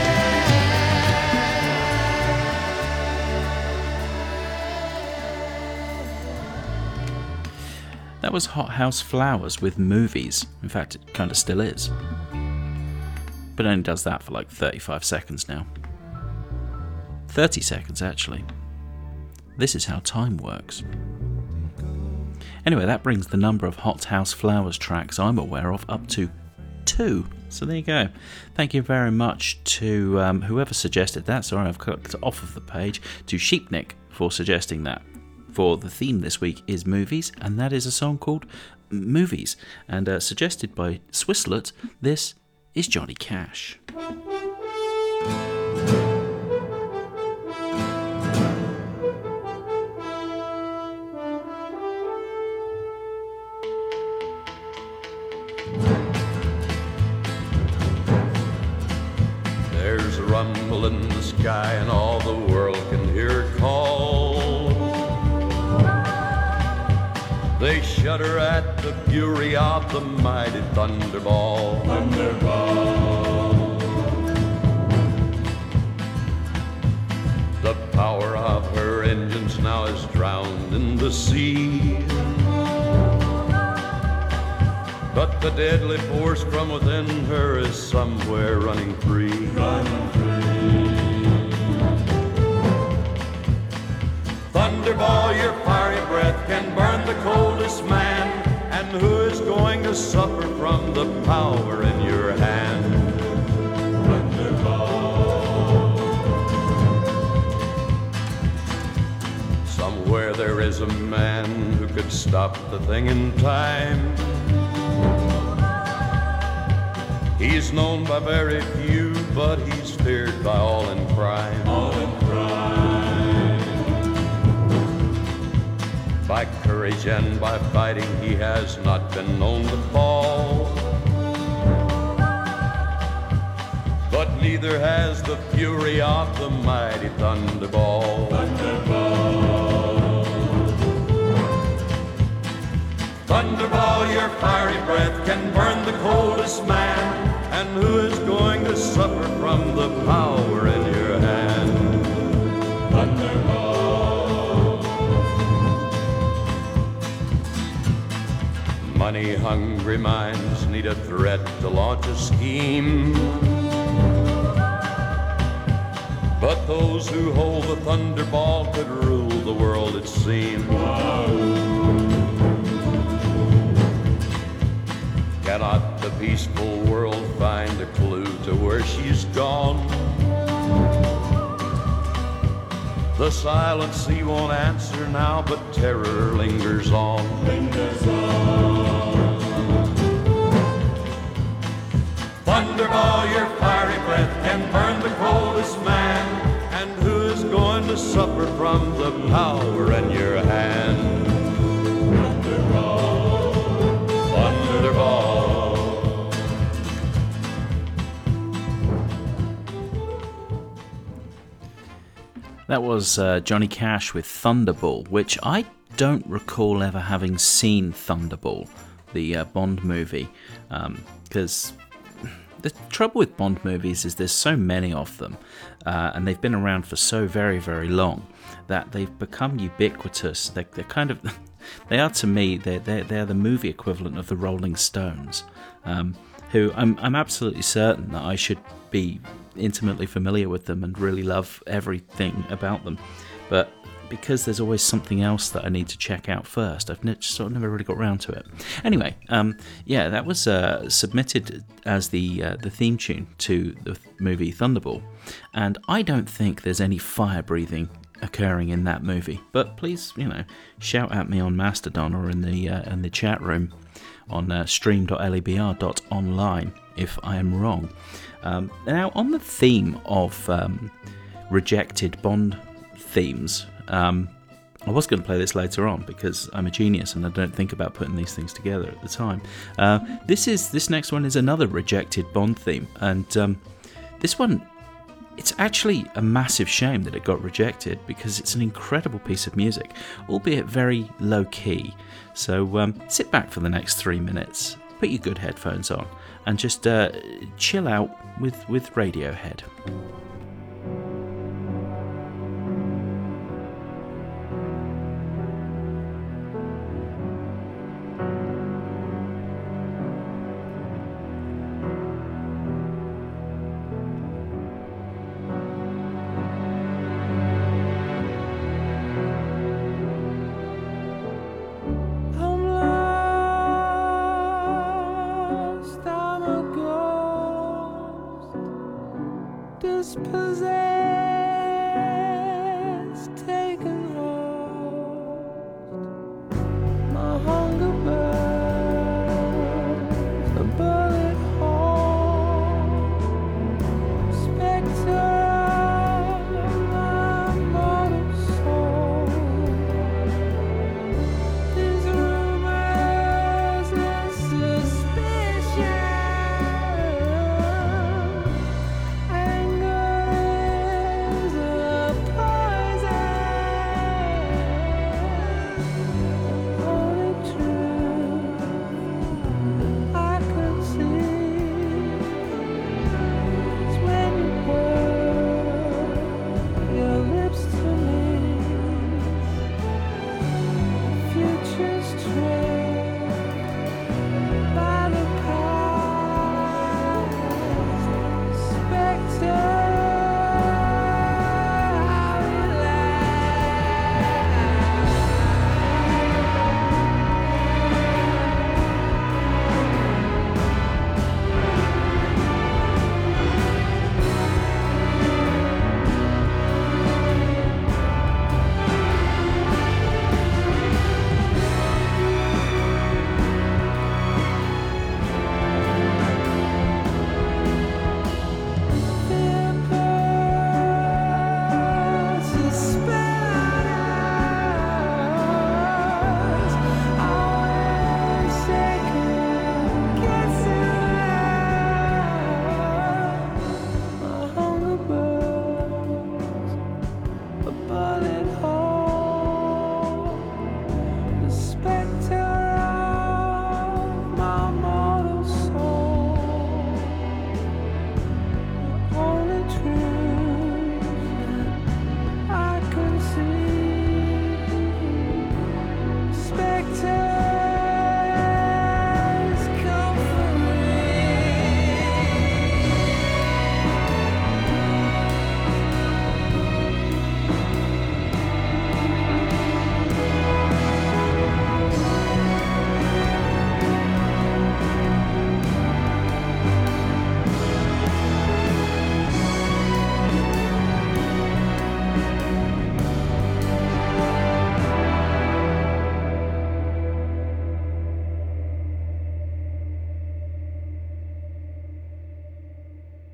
That was Hot House Flowers with Movies. In fact, it kind of still is. But it only does that for like 35 seconds now. 30 seconds, actually. This is how time works. Anyway, that brings the number of Hot House Flowers tracks I'm aware of up to 2. So there you go. Thank you very much to whoever suggested that. Sorry, I've clicked off of the page. To Sheepnick for suggesting that. For the theme this week is movies, and that is a song called Movies. And suggested by Swisslet, this is Johnny Cash. There's a rumble in the sky and all the world can hear it call. They shudder at the fury of the mighty thunderball. The power of her engines now is drowned in the sea. But the deadly force from within her is somewhere running free. Thunderball, your fiery breath can burn the coldest man. And who is going to suffer from the power in your hand? Thunderball. Somewhere there is a man who could stop the thing in time. He's known by very few, but he's feared by all in crime. All in crime. By courage and by fighting, he has not been known to fall. neither has the fury of the mighty thunderball. Thunderball, your fiery breath can burn the coldest man. And who is going to suffer from the power in your hand? Thunderball. Money-hungry minds need a threat to launch a scheme. But those who hold the thunderball could rule the world, it seems. Cannot the peaceful world find a clue to where she's gone? The silent sea won't answer now, but terror lingers on. Thunderball, your fiery breath can burn the coldest man. And who is going to suffer from the power in your hand? Thunderball, Thunderball. That was Johnny Cash with Thunderball, which I don't recall ever having seen Thunderball, the Bond movie, because the trouble with Bond movies is there's so many of them, and they've been around for so very, very long that they've become ubiquitous. They're kind of, they are to me, they're the movie equivalent of the Rolling Stones, who I'm absolutely certain that I should be intimately familiar with them and really love everything about them, but because there's always something else that I need to check out first, I've sort of never really got round to it. Anyway, yeah, that was submitted as the theme tune to the movie Thunderball, and I don't think there's any fire breathing occurring in that movie, but please, shout at me on Mastodon or in the chat room on stream.lebr.online if I am wrong. Now, on the theme of rejected Bond themes, I was going to play this later on because I'm a genius and I don't think about putting these things together at the time. This next one is another rejected Bond theme, and this one, it's actually a massive shame that it got rejected because it's an incredible piece of music, albeit very low key. So sit back for the next 3 minutes, put your good headphones on, and just chill out with Radiohead. Dispossessed, taken lost. My hunger burns, a bullet hole. Spectre of my mortal soul. These rumors and suspicion. Anger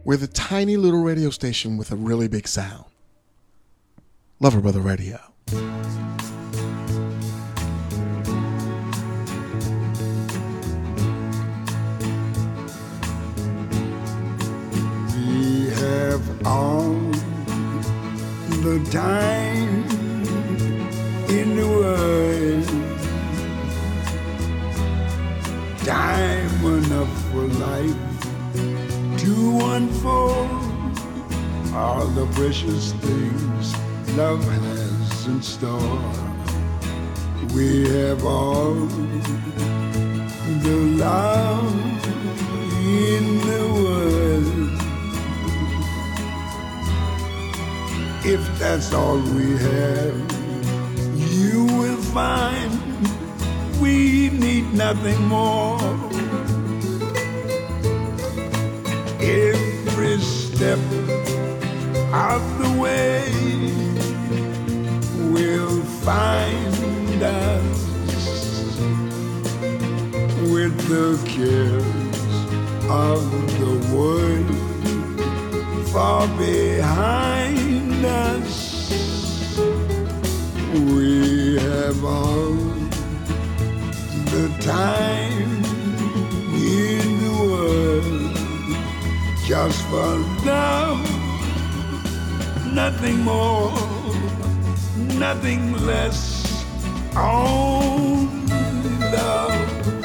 We're the tiny little radio station with a really big sound. Lover Brother Radio. We have all the time in the world, time enough for life to unfold all the precious things love has in store. We have all the love in the world. If that's all we have, you will find we need nothing more. Every step of the way will find us with the cares of the world far behind us. We have all the time in the world just for love, nothing more, nothing less, only love.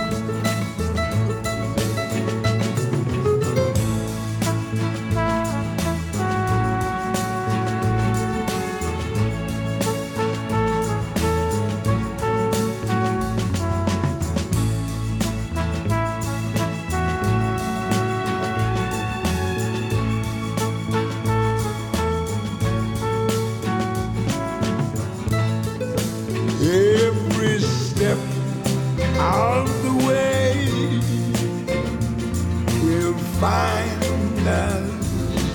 Every step of the way will find us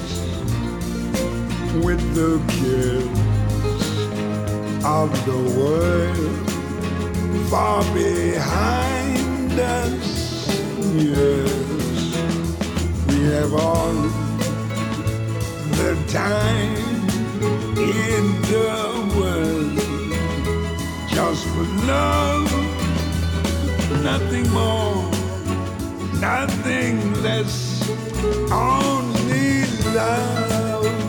with the cares of the world far behind us. Yes, we have all the time in the world just for love, nothing more, nothing less, only love.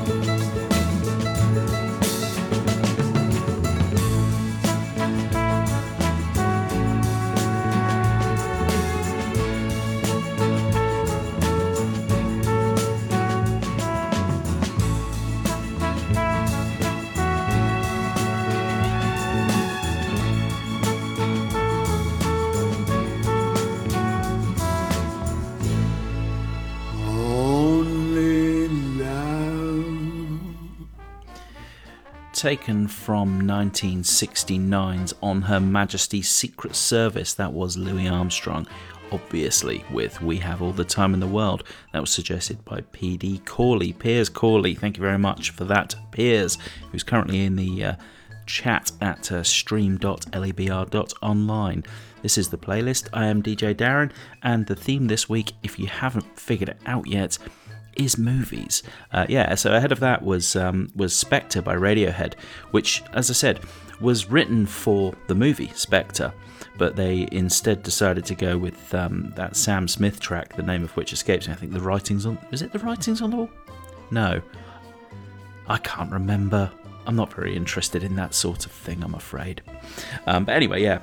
Taken from 1969's On Her Majesty's Secret Service. That was Louis Armstrong, obviously, with We Have All the Time in the World. That was suggested by P.D. Corley, Piers Corley. Thank you very much for that, Piers, who's currently in the chat at stream.lebr.online. This is the playlist. I am DJ Darren, and the theme this week, if you haven't figured it out yet, is movies. So ahead of that was Spectre by Radiohead, which, as I said, was written for the movie Spectre, but they instead decided to go with that Sam Smith track, the name of which escapes me. I think The Writings on... Is it The Writings on the Wall? No. I can't remember. I'm not very interested in that sort of thing, I'm afraid. But anyway, yeah.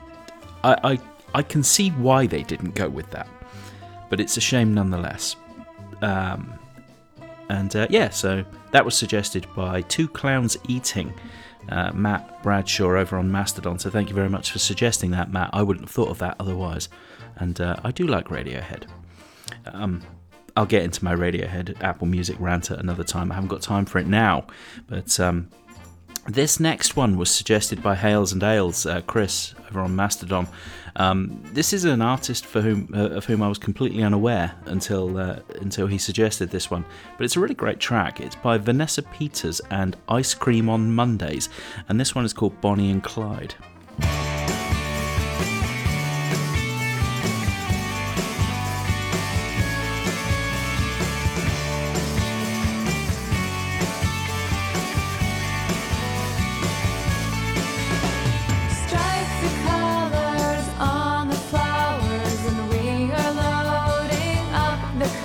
I can see why they didn't go with that, but it's a shame nonetheless. So that was suggested by Two Clowns Eating, Matt Bradshaw over on Mastodon. So thank you very much for suggesting that, Matt. I wouldn't have thought of that otherwise. And I do like Radiohead. I'll get into my Radiohead Apple Music rant at another time. I haven't got time for it now. But this next one was suggested by Hales and Ales, Chris over on Mastodon. This is an artist of whom I was completely unaware until he suggested this one. But it's a really great track. It's by Vanessa Peters and Ice Cream on Mondays, and this one is called Bonnie and Clyde.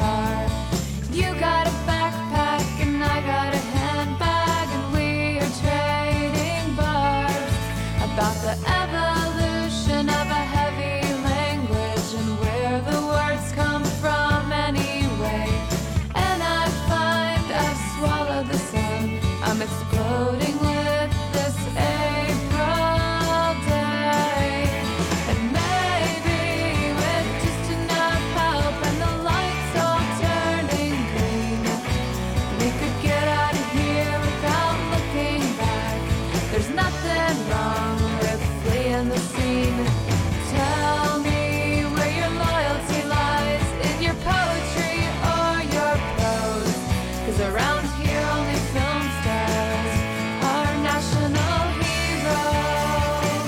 car. You got a backpack and I got a handbag, and we are trading barbs about the evolution of a heavy language and where the words come from anyway. And I find I've swallowed the sun. I'm exploding with this April day. And maybe with just enough help and the lights all turning green, we could get out of here without looking back. There's nothing wrong with fleeing the scene. Tell me where your loyalty lies, in your poetry or your prose, 'cause around here only film stars are national heroes.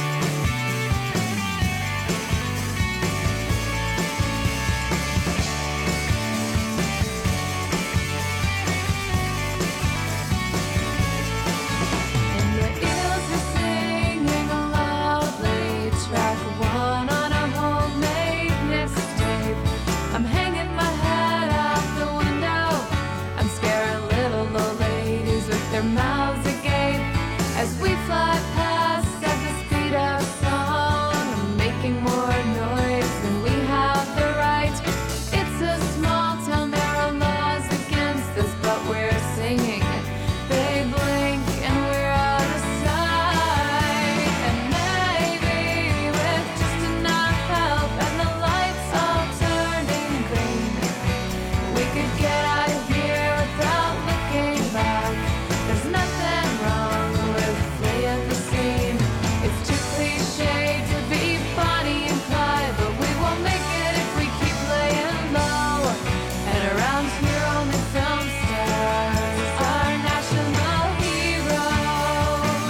And the eels are singing loudly, track one on a homemade mixtape. I'm hanging my head out the window. I'm scaring little old ladies with their mouths agape as we fly past at the speed of song. I'm making more noise than we have the right. It's a small town, there are laws against us, but we're singing. They blink and we're out of sight. And maybe with just enough help and the lights all turning green, we could get out of here without looking back. There's nothing wrong with fleeing the scene. It's too cliche to be Bonnie and Clyde, but we won't make it if we keep laying low. And around here only film stars are national heroes.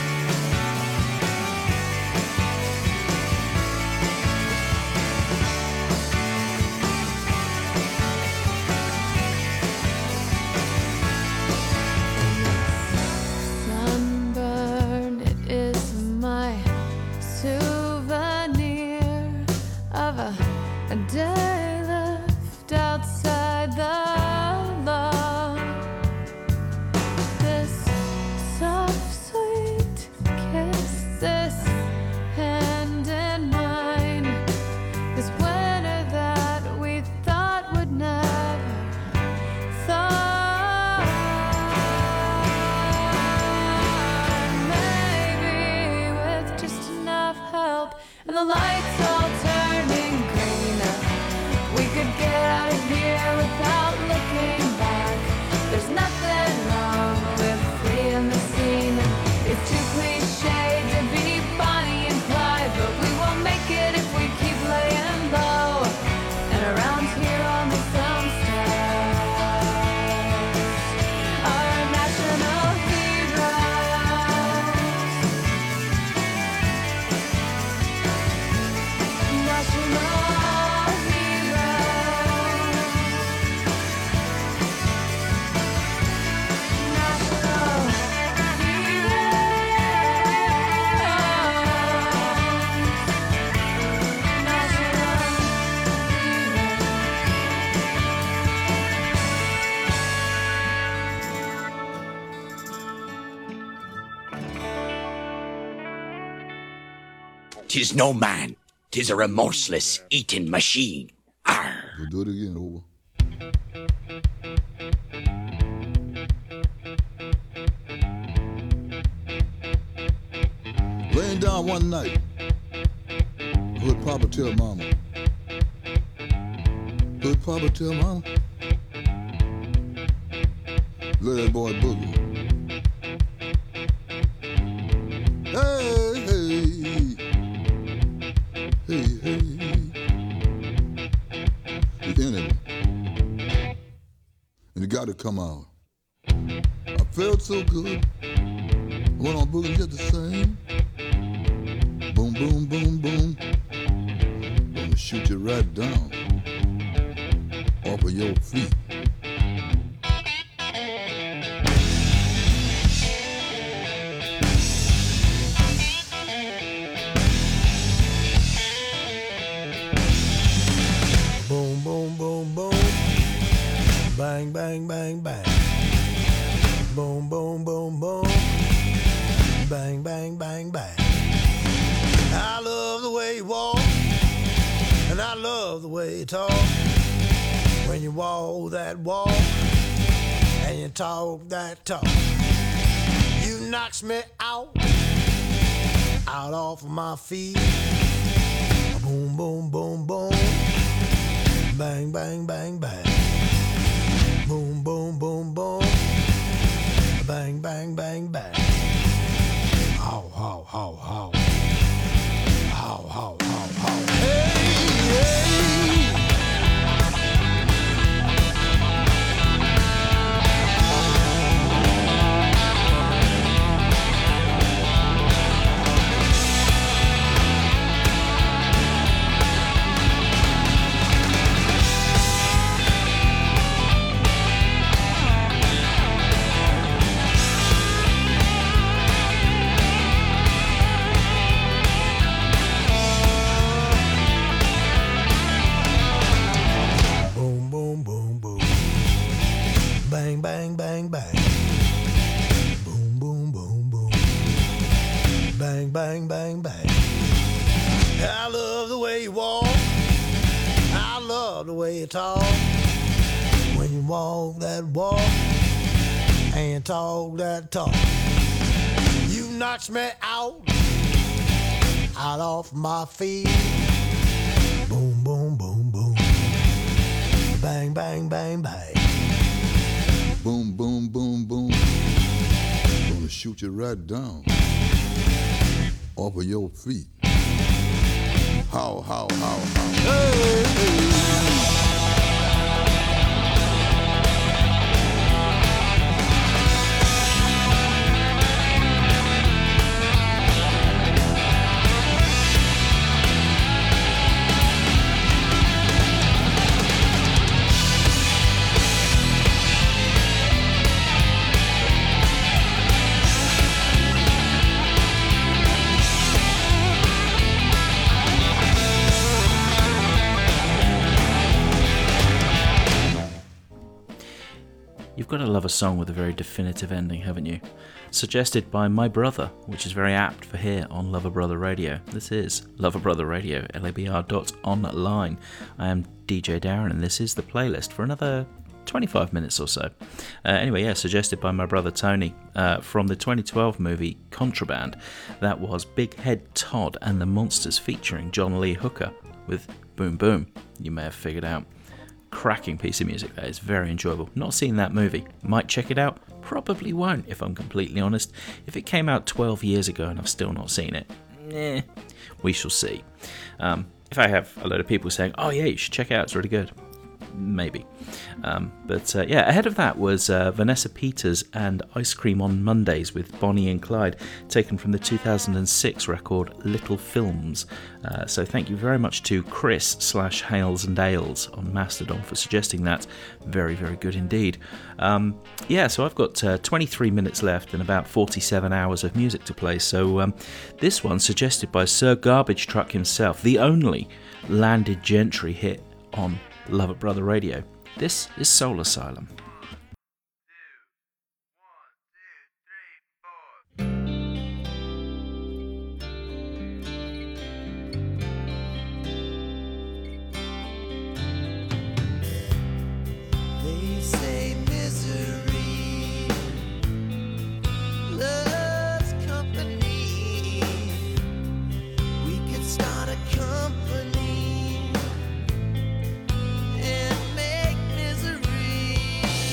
Sunburn, it is my souvenir of a day left outside the law. This soft, sweet kiss, this hand in mine, this winter that we thought would never thaw. Maybe with just enough help and the lights all turning green, we could get out of here without looking back. There's nothing wrong with fleeing the scene. It's too cliche to be Bonnie and Clyde, but we won't make it if we keep laying low. And around here only film stars are national heroes. National "'Tis no man, 'tis a remorseless eating machine." Arr. We'll do it again, over. Laying down one night, who'd Papa tell Mama? Who'd Papa tell Mama? Let that boy boogie. Hey, hey, hey, hey. The enemy. And it got to come out. I felt so good. I went on boogie just the same. Boom, boom, boom, boom. Gonna shoot you right down off of your feet. Boom, boom, boom, boom. Bang, bang, bang, bang. Boom, boom, boom, boom. Bang, bang, bang, bang. I love the way you walk, and I love the way you talk. When you walk that walk, and you talk that talk, you knocks me out off of my feet. Boom, boom, boom, boom. Bang, bang, bang, bang. Boom, boom, boom, boom. Bang, bang, bang, bang. How, how, how, how. How, how, how, how. Hey, hey. Bang, bang, bang, bang. Boom, boom, boom, boom. Bang, bang, bang, bang. I love the way you walk. I love the way you talk. When you walk that walk and you talk that talk, you knocks me out off my feet. Boom, boom, boom, boom. Bang, bang, bang, bang. Boom, boom, boom, boom. Gonna shoot you right down off of your feet. How, how, how, how. Hey, hey. You've got to love a song with a very definitive ending, haven't you? Suggested by my brother, which is very apt for here on Lover Brother Radio. This is Lover Brother Radio, labr.online. I am DJ Darren, and this is the playlist for another 25 minutes or so. Anyway, suggested by my brother Tony from the 2012 movie Contraband. That was Big Head Todd and the Monsters featuring John Lee Hooker with Boom Boom. You may have figured out. Cracking piece of music that is, very enjoyable. Not seen that movie, might check it out, probably won't if I'm completely honest. If it came out 12 years ago and I've still not seen it, we shall see. If I have a load of people saying, oh yeah, you should check it out, it's really good, maybe. But ahead of that was Vanessa Peters and Ice Cream on Mondays with Bonnie and Clyde, taken from the 2006 record Little Films. So thank you very much to Chris/Hales and Dales on Mastodon for suggesting that. Very, very good indeed. So I've got 23 minutes left and about 47 hours of music to play. So this one suggested by Sir Garbage Truck himself, the only landed gentry hit on Love It Brother Radio. This is Soul Asylum. They say misery loves company. We could start a company and make misery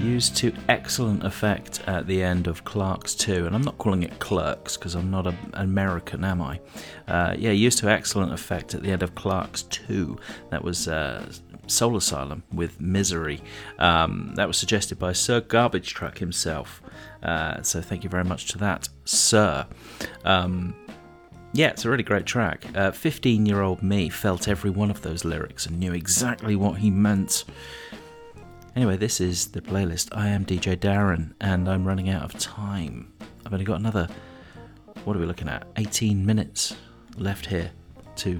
used to excellent effect at the end of Clerks 2, and I'm not calling it Clerks because I'm not an American, am I? Used to excellent effect at the end of Clerks 2. That was Soul Asylum with Misery. That was suggested by Sir Garbage Truck himself. So thank you very much to that, sir. It's a really great track. 15-year-old me felt every one of those lyrics and knew exactly what he meant. Anyway, this is the playlist. I am DJ Darren, and I'm running out of time. I've only got another, what are we looking at, 18 minutes left here to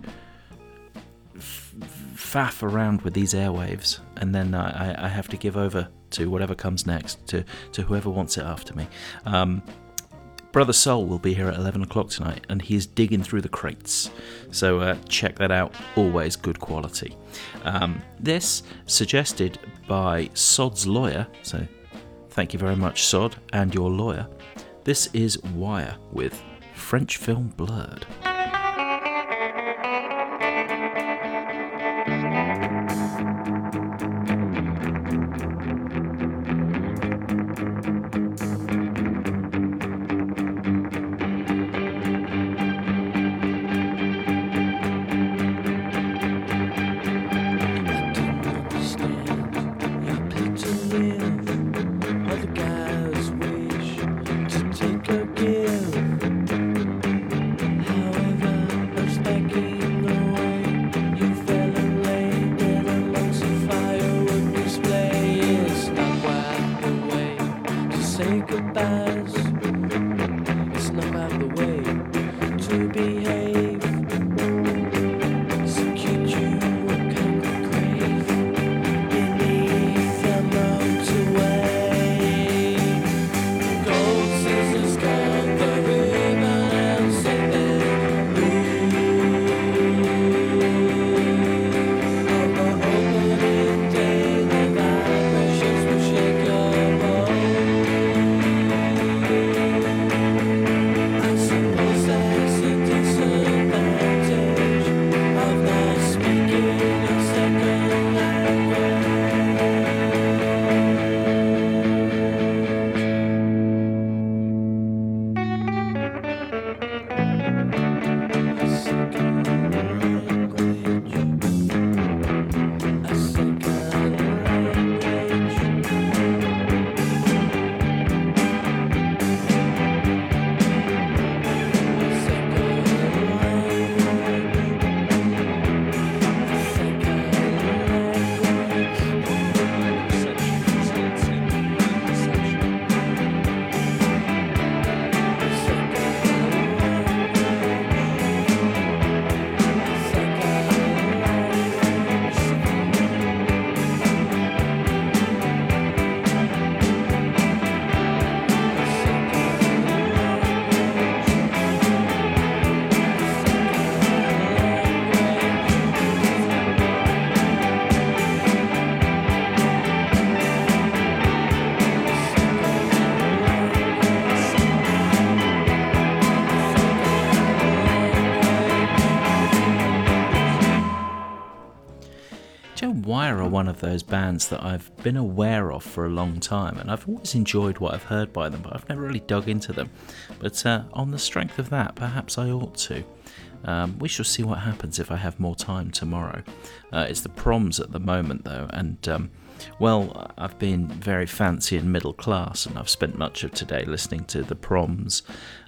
faff around with these airwaves, and then I have to give over to whatever comes next, to whoever wants it after me. Brother Soul will be here at 11 o'clock tonight, and he's digging through the crates, so check that out. Always good quality. This suggested by Sod's lawyer, so thank you very much, Sod, and your lawyer. This is Wire with French Film Blurred. Wire are one of those bands that I've been aware of for a long time, and I've always enjoyed what I've heard by them, but I've never really dug into them. But on the strength of that, perhaps I ought to. We shall see what happens if I have more time tomorrow. It's the Proms at the moment, though, and I've been very fancy and middle class, and I've spent much of today listening to the Proms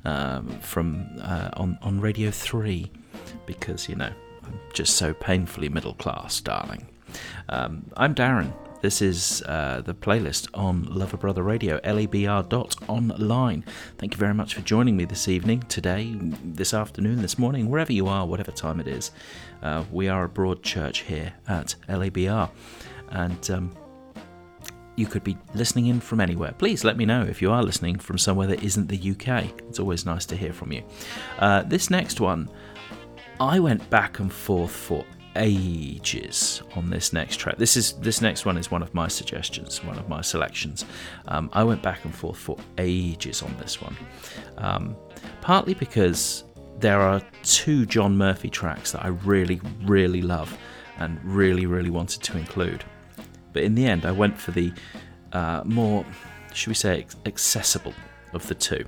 on Radio 3, because, I'm just so painfully middle class, darling. I'm Darren. This is the playlist on Lover Brother Radio, labr.online. Thank you very much for joining me this evening, today, this afternoon, this morning, wherever you are, whatever time it is. We are a broad church here at LABR, and you could be listening in from anywhere. Please let me know if you are listening from somewhere that isn't the UK. It's always nice to hear from you. This next one, I went back and forth for ages on this next track. This next one is one of my suggestions, one of my selections. I went back and forth for ages on this one, partly because there are two John Murphy tracks that I really, really love and really, really wanted to include. But in the end, I went for the more, should we say, accessible of the two.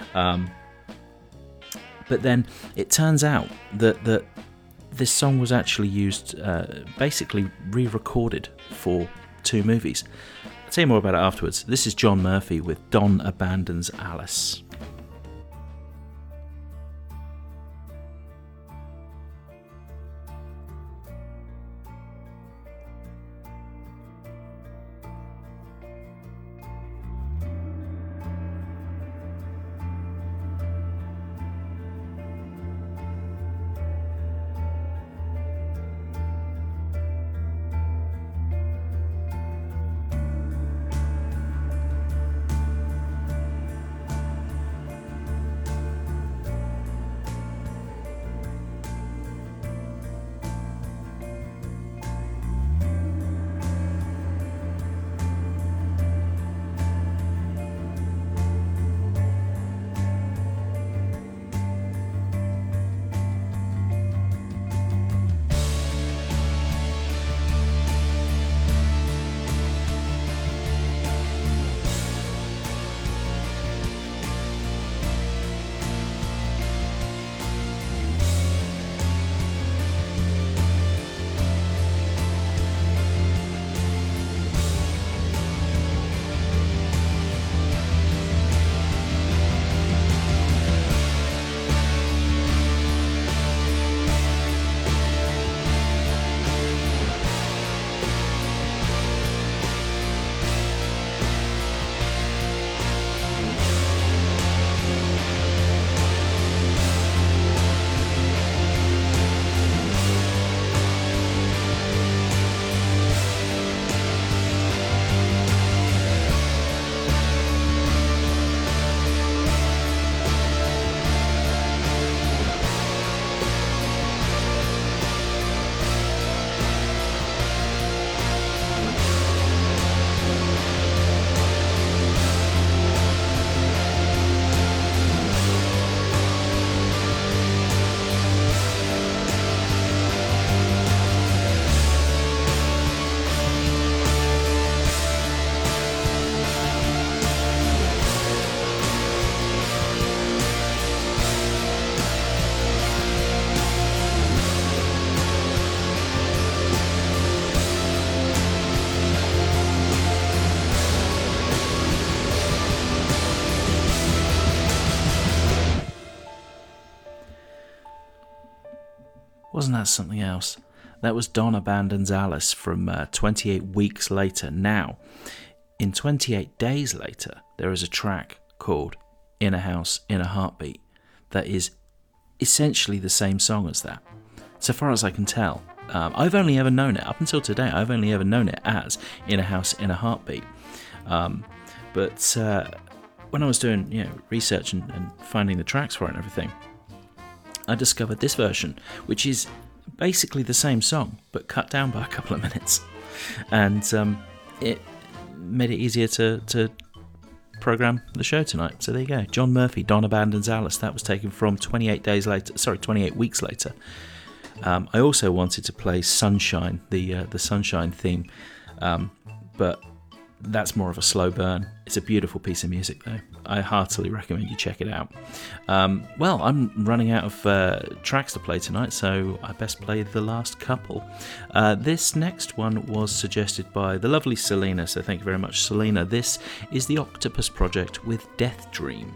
But then it turns out that this song was actually used, basically re-recorded for 2 movies. I'll tell you more about it afterwards. This is John Murphy with Don Abandons Alice. Wasn't that something else? That was Don Abandons Alice from 28 Weeks Later. Now, in 28 Days Later, there is a track called In a House, in a Heartbeat that is essentially the same song as that. So far as I can tell, I've only ever known it, up until today, I've only ever known it as In a House, in a Heartbeat. But when I was doing research and finding the tracks for it and everything, I discovered this version, which is basically the same song, but cut down by a couple of minutes. And it made it easier to program the show tonight. So there you go. John Murphy, Don Abandons Alice. That was taken from 28 Weeks Later. I also wanted to play Sunshine, the Sunshine theme, but that's more of a slow burn. It's a beautiful piece of music, though. I heartily recommend you check it out. Well, I'm running out of tracks to play tonight, so I best play the last couple. This next one was suggested by the lovely Selena, so thank you very much, Selena. This is the Octopus Project with Death Dream.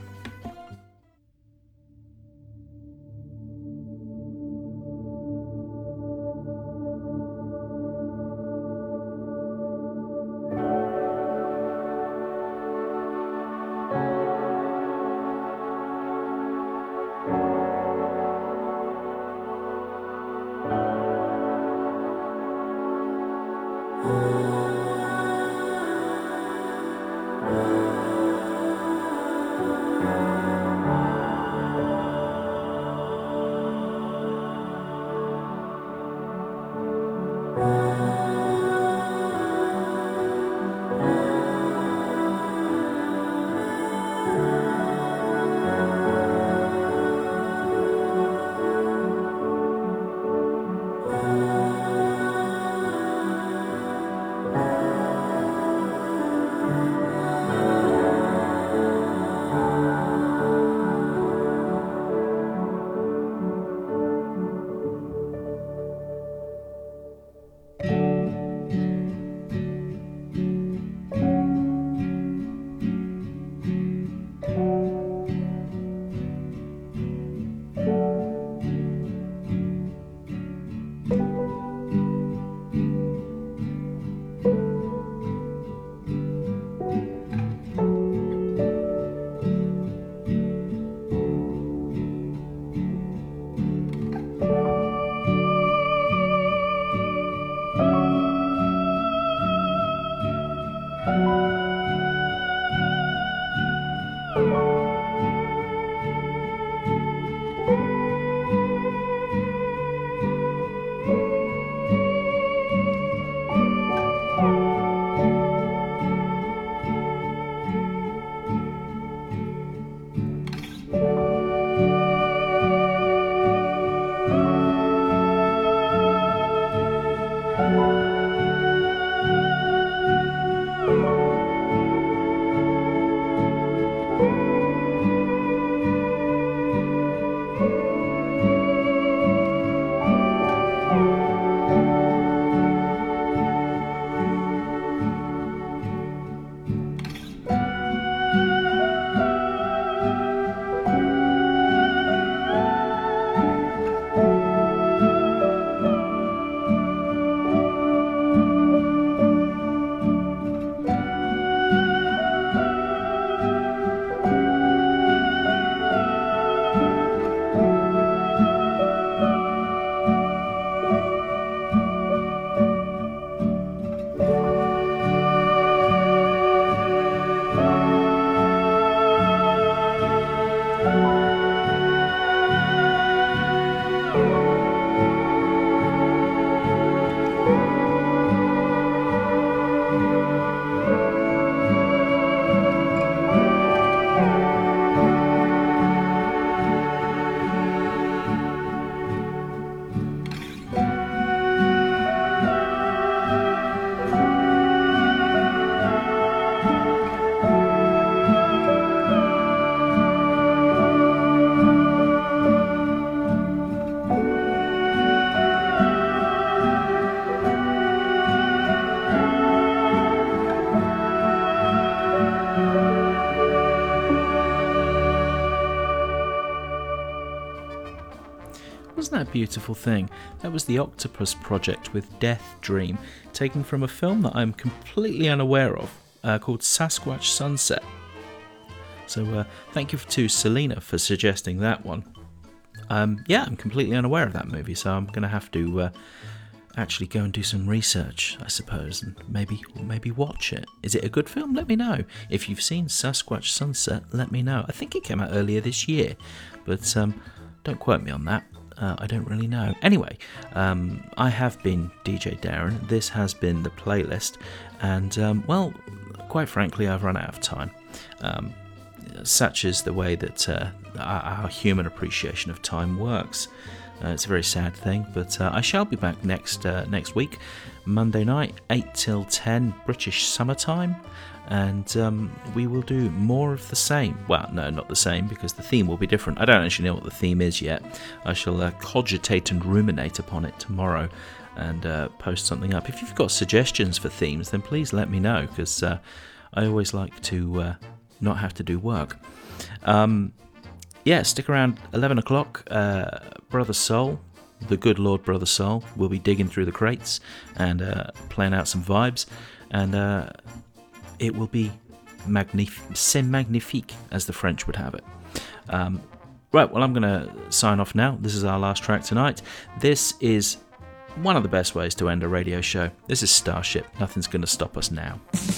that a beautiful thing? That was the Octopus Project with Death Dream, taken from a film that I'm completely unaware of, called Sasquatch Sunset. So thank you to Selena for suggesting that one. Yeah, I'm completely unaware of that movie, so I'm going to have to actually go and do some research, I suppose, and maybe watch it. Is it a good film? Let me know. If you've seen Sasquatch Sunset, let me know. I think it came out earlier this year, but don't quote me on that. I don't really know. Anyway, I have been DJ Darren. This has been the playlist, and well, quite frankly, I've run out of time. Such is the way that our human appreciation of time works. It's a very sad thing, but I shall be back next week, Monday night, 8 till 10 British summertime, and we will do more of the same. Well, no, not the same, because the theme will be different. I don't actually know what the theme is yet. I shall cogitate and ruminate upon it tomorrow and post something up. If you've got suggestions for themes, then please let me know, because I always like to not have to do work. Yeah, stick around 11 o'clock. Brother Soul, the good Lord Brother Soul, will be digging through the crates and playing out some vibes, and it will be c'est magnifique, as the French would have it. Right, well, I'm going to sign off now. This is our last track tonight. This is one of the best ways to end a radio show. This is Starship. Nothing's going to stop us now.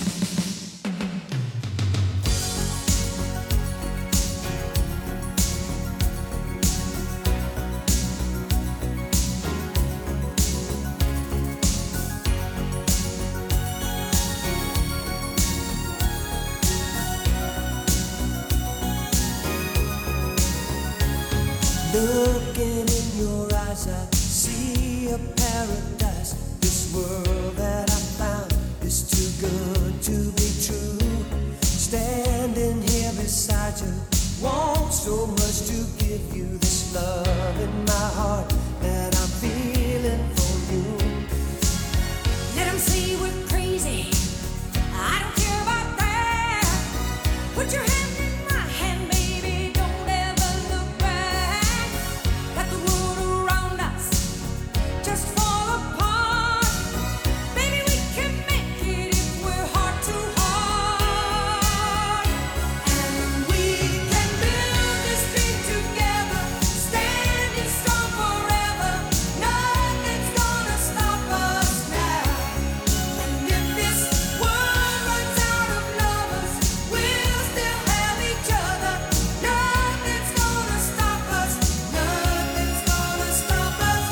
Looking in your eyes, I see a paradise. This world that I found is too good to be true. Standing here beside you, want so much to give you this love in my heart that I'm feeling for you. Let them say we're crazy, I don't care about that. Put your hand in my hand, baby, don't ever look back. Let the world around us just fall apart. Baby, we can make it if we're heart to heart. And we can build this dream together, standing strong forever. Nothing's gonna stop us now. And if this world runs out of lovers, we'll still have each other. Nothing's gonna stop us. Nothing's gonna stop us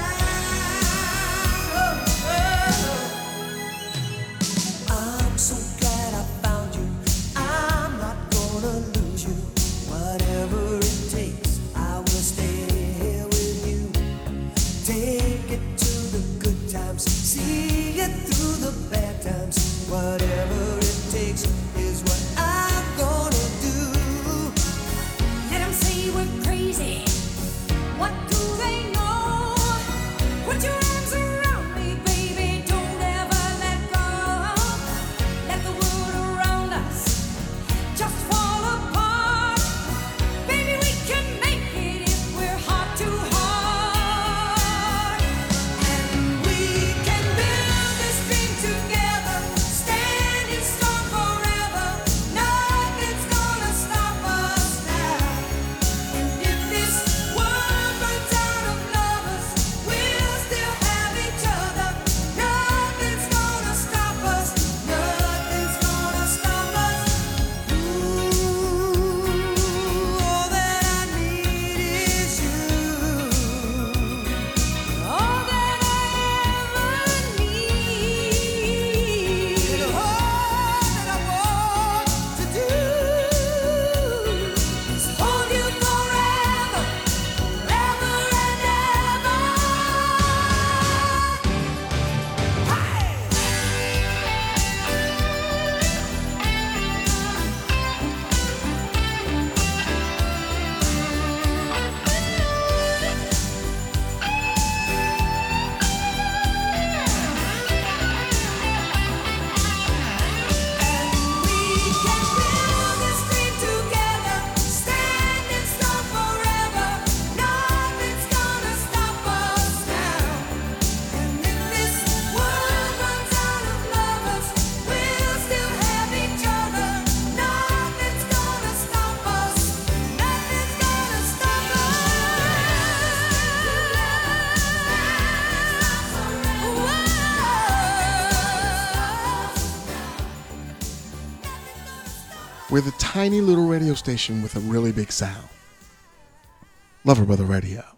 now. I'm so glad I found you. I'm not gonna lose you. Whatever it takes, I will stay here with you. Take it to the good times, see it through the bad times. Whatever it takes is what I'm gonna do. Let them say we're crazy. What do they know? Put your arms around me, baby. Don't ever let go. Let the world around us just fall apart. Baby, we can make it if we're heart to heart. And we can build this dream We're the tiny little radio station with a really big sound. Lover Brother Radio.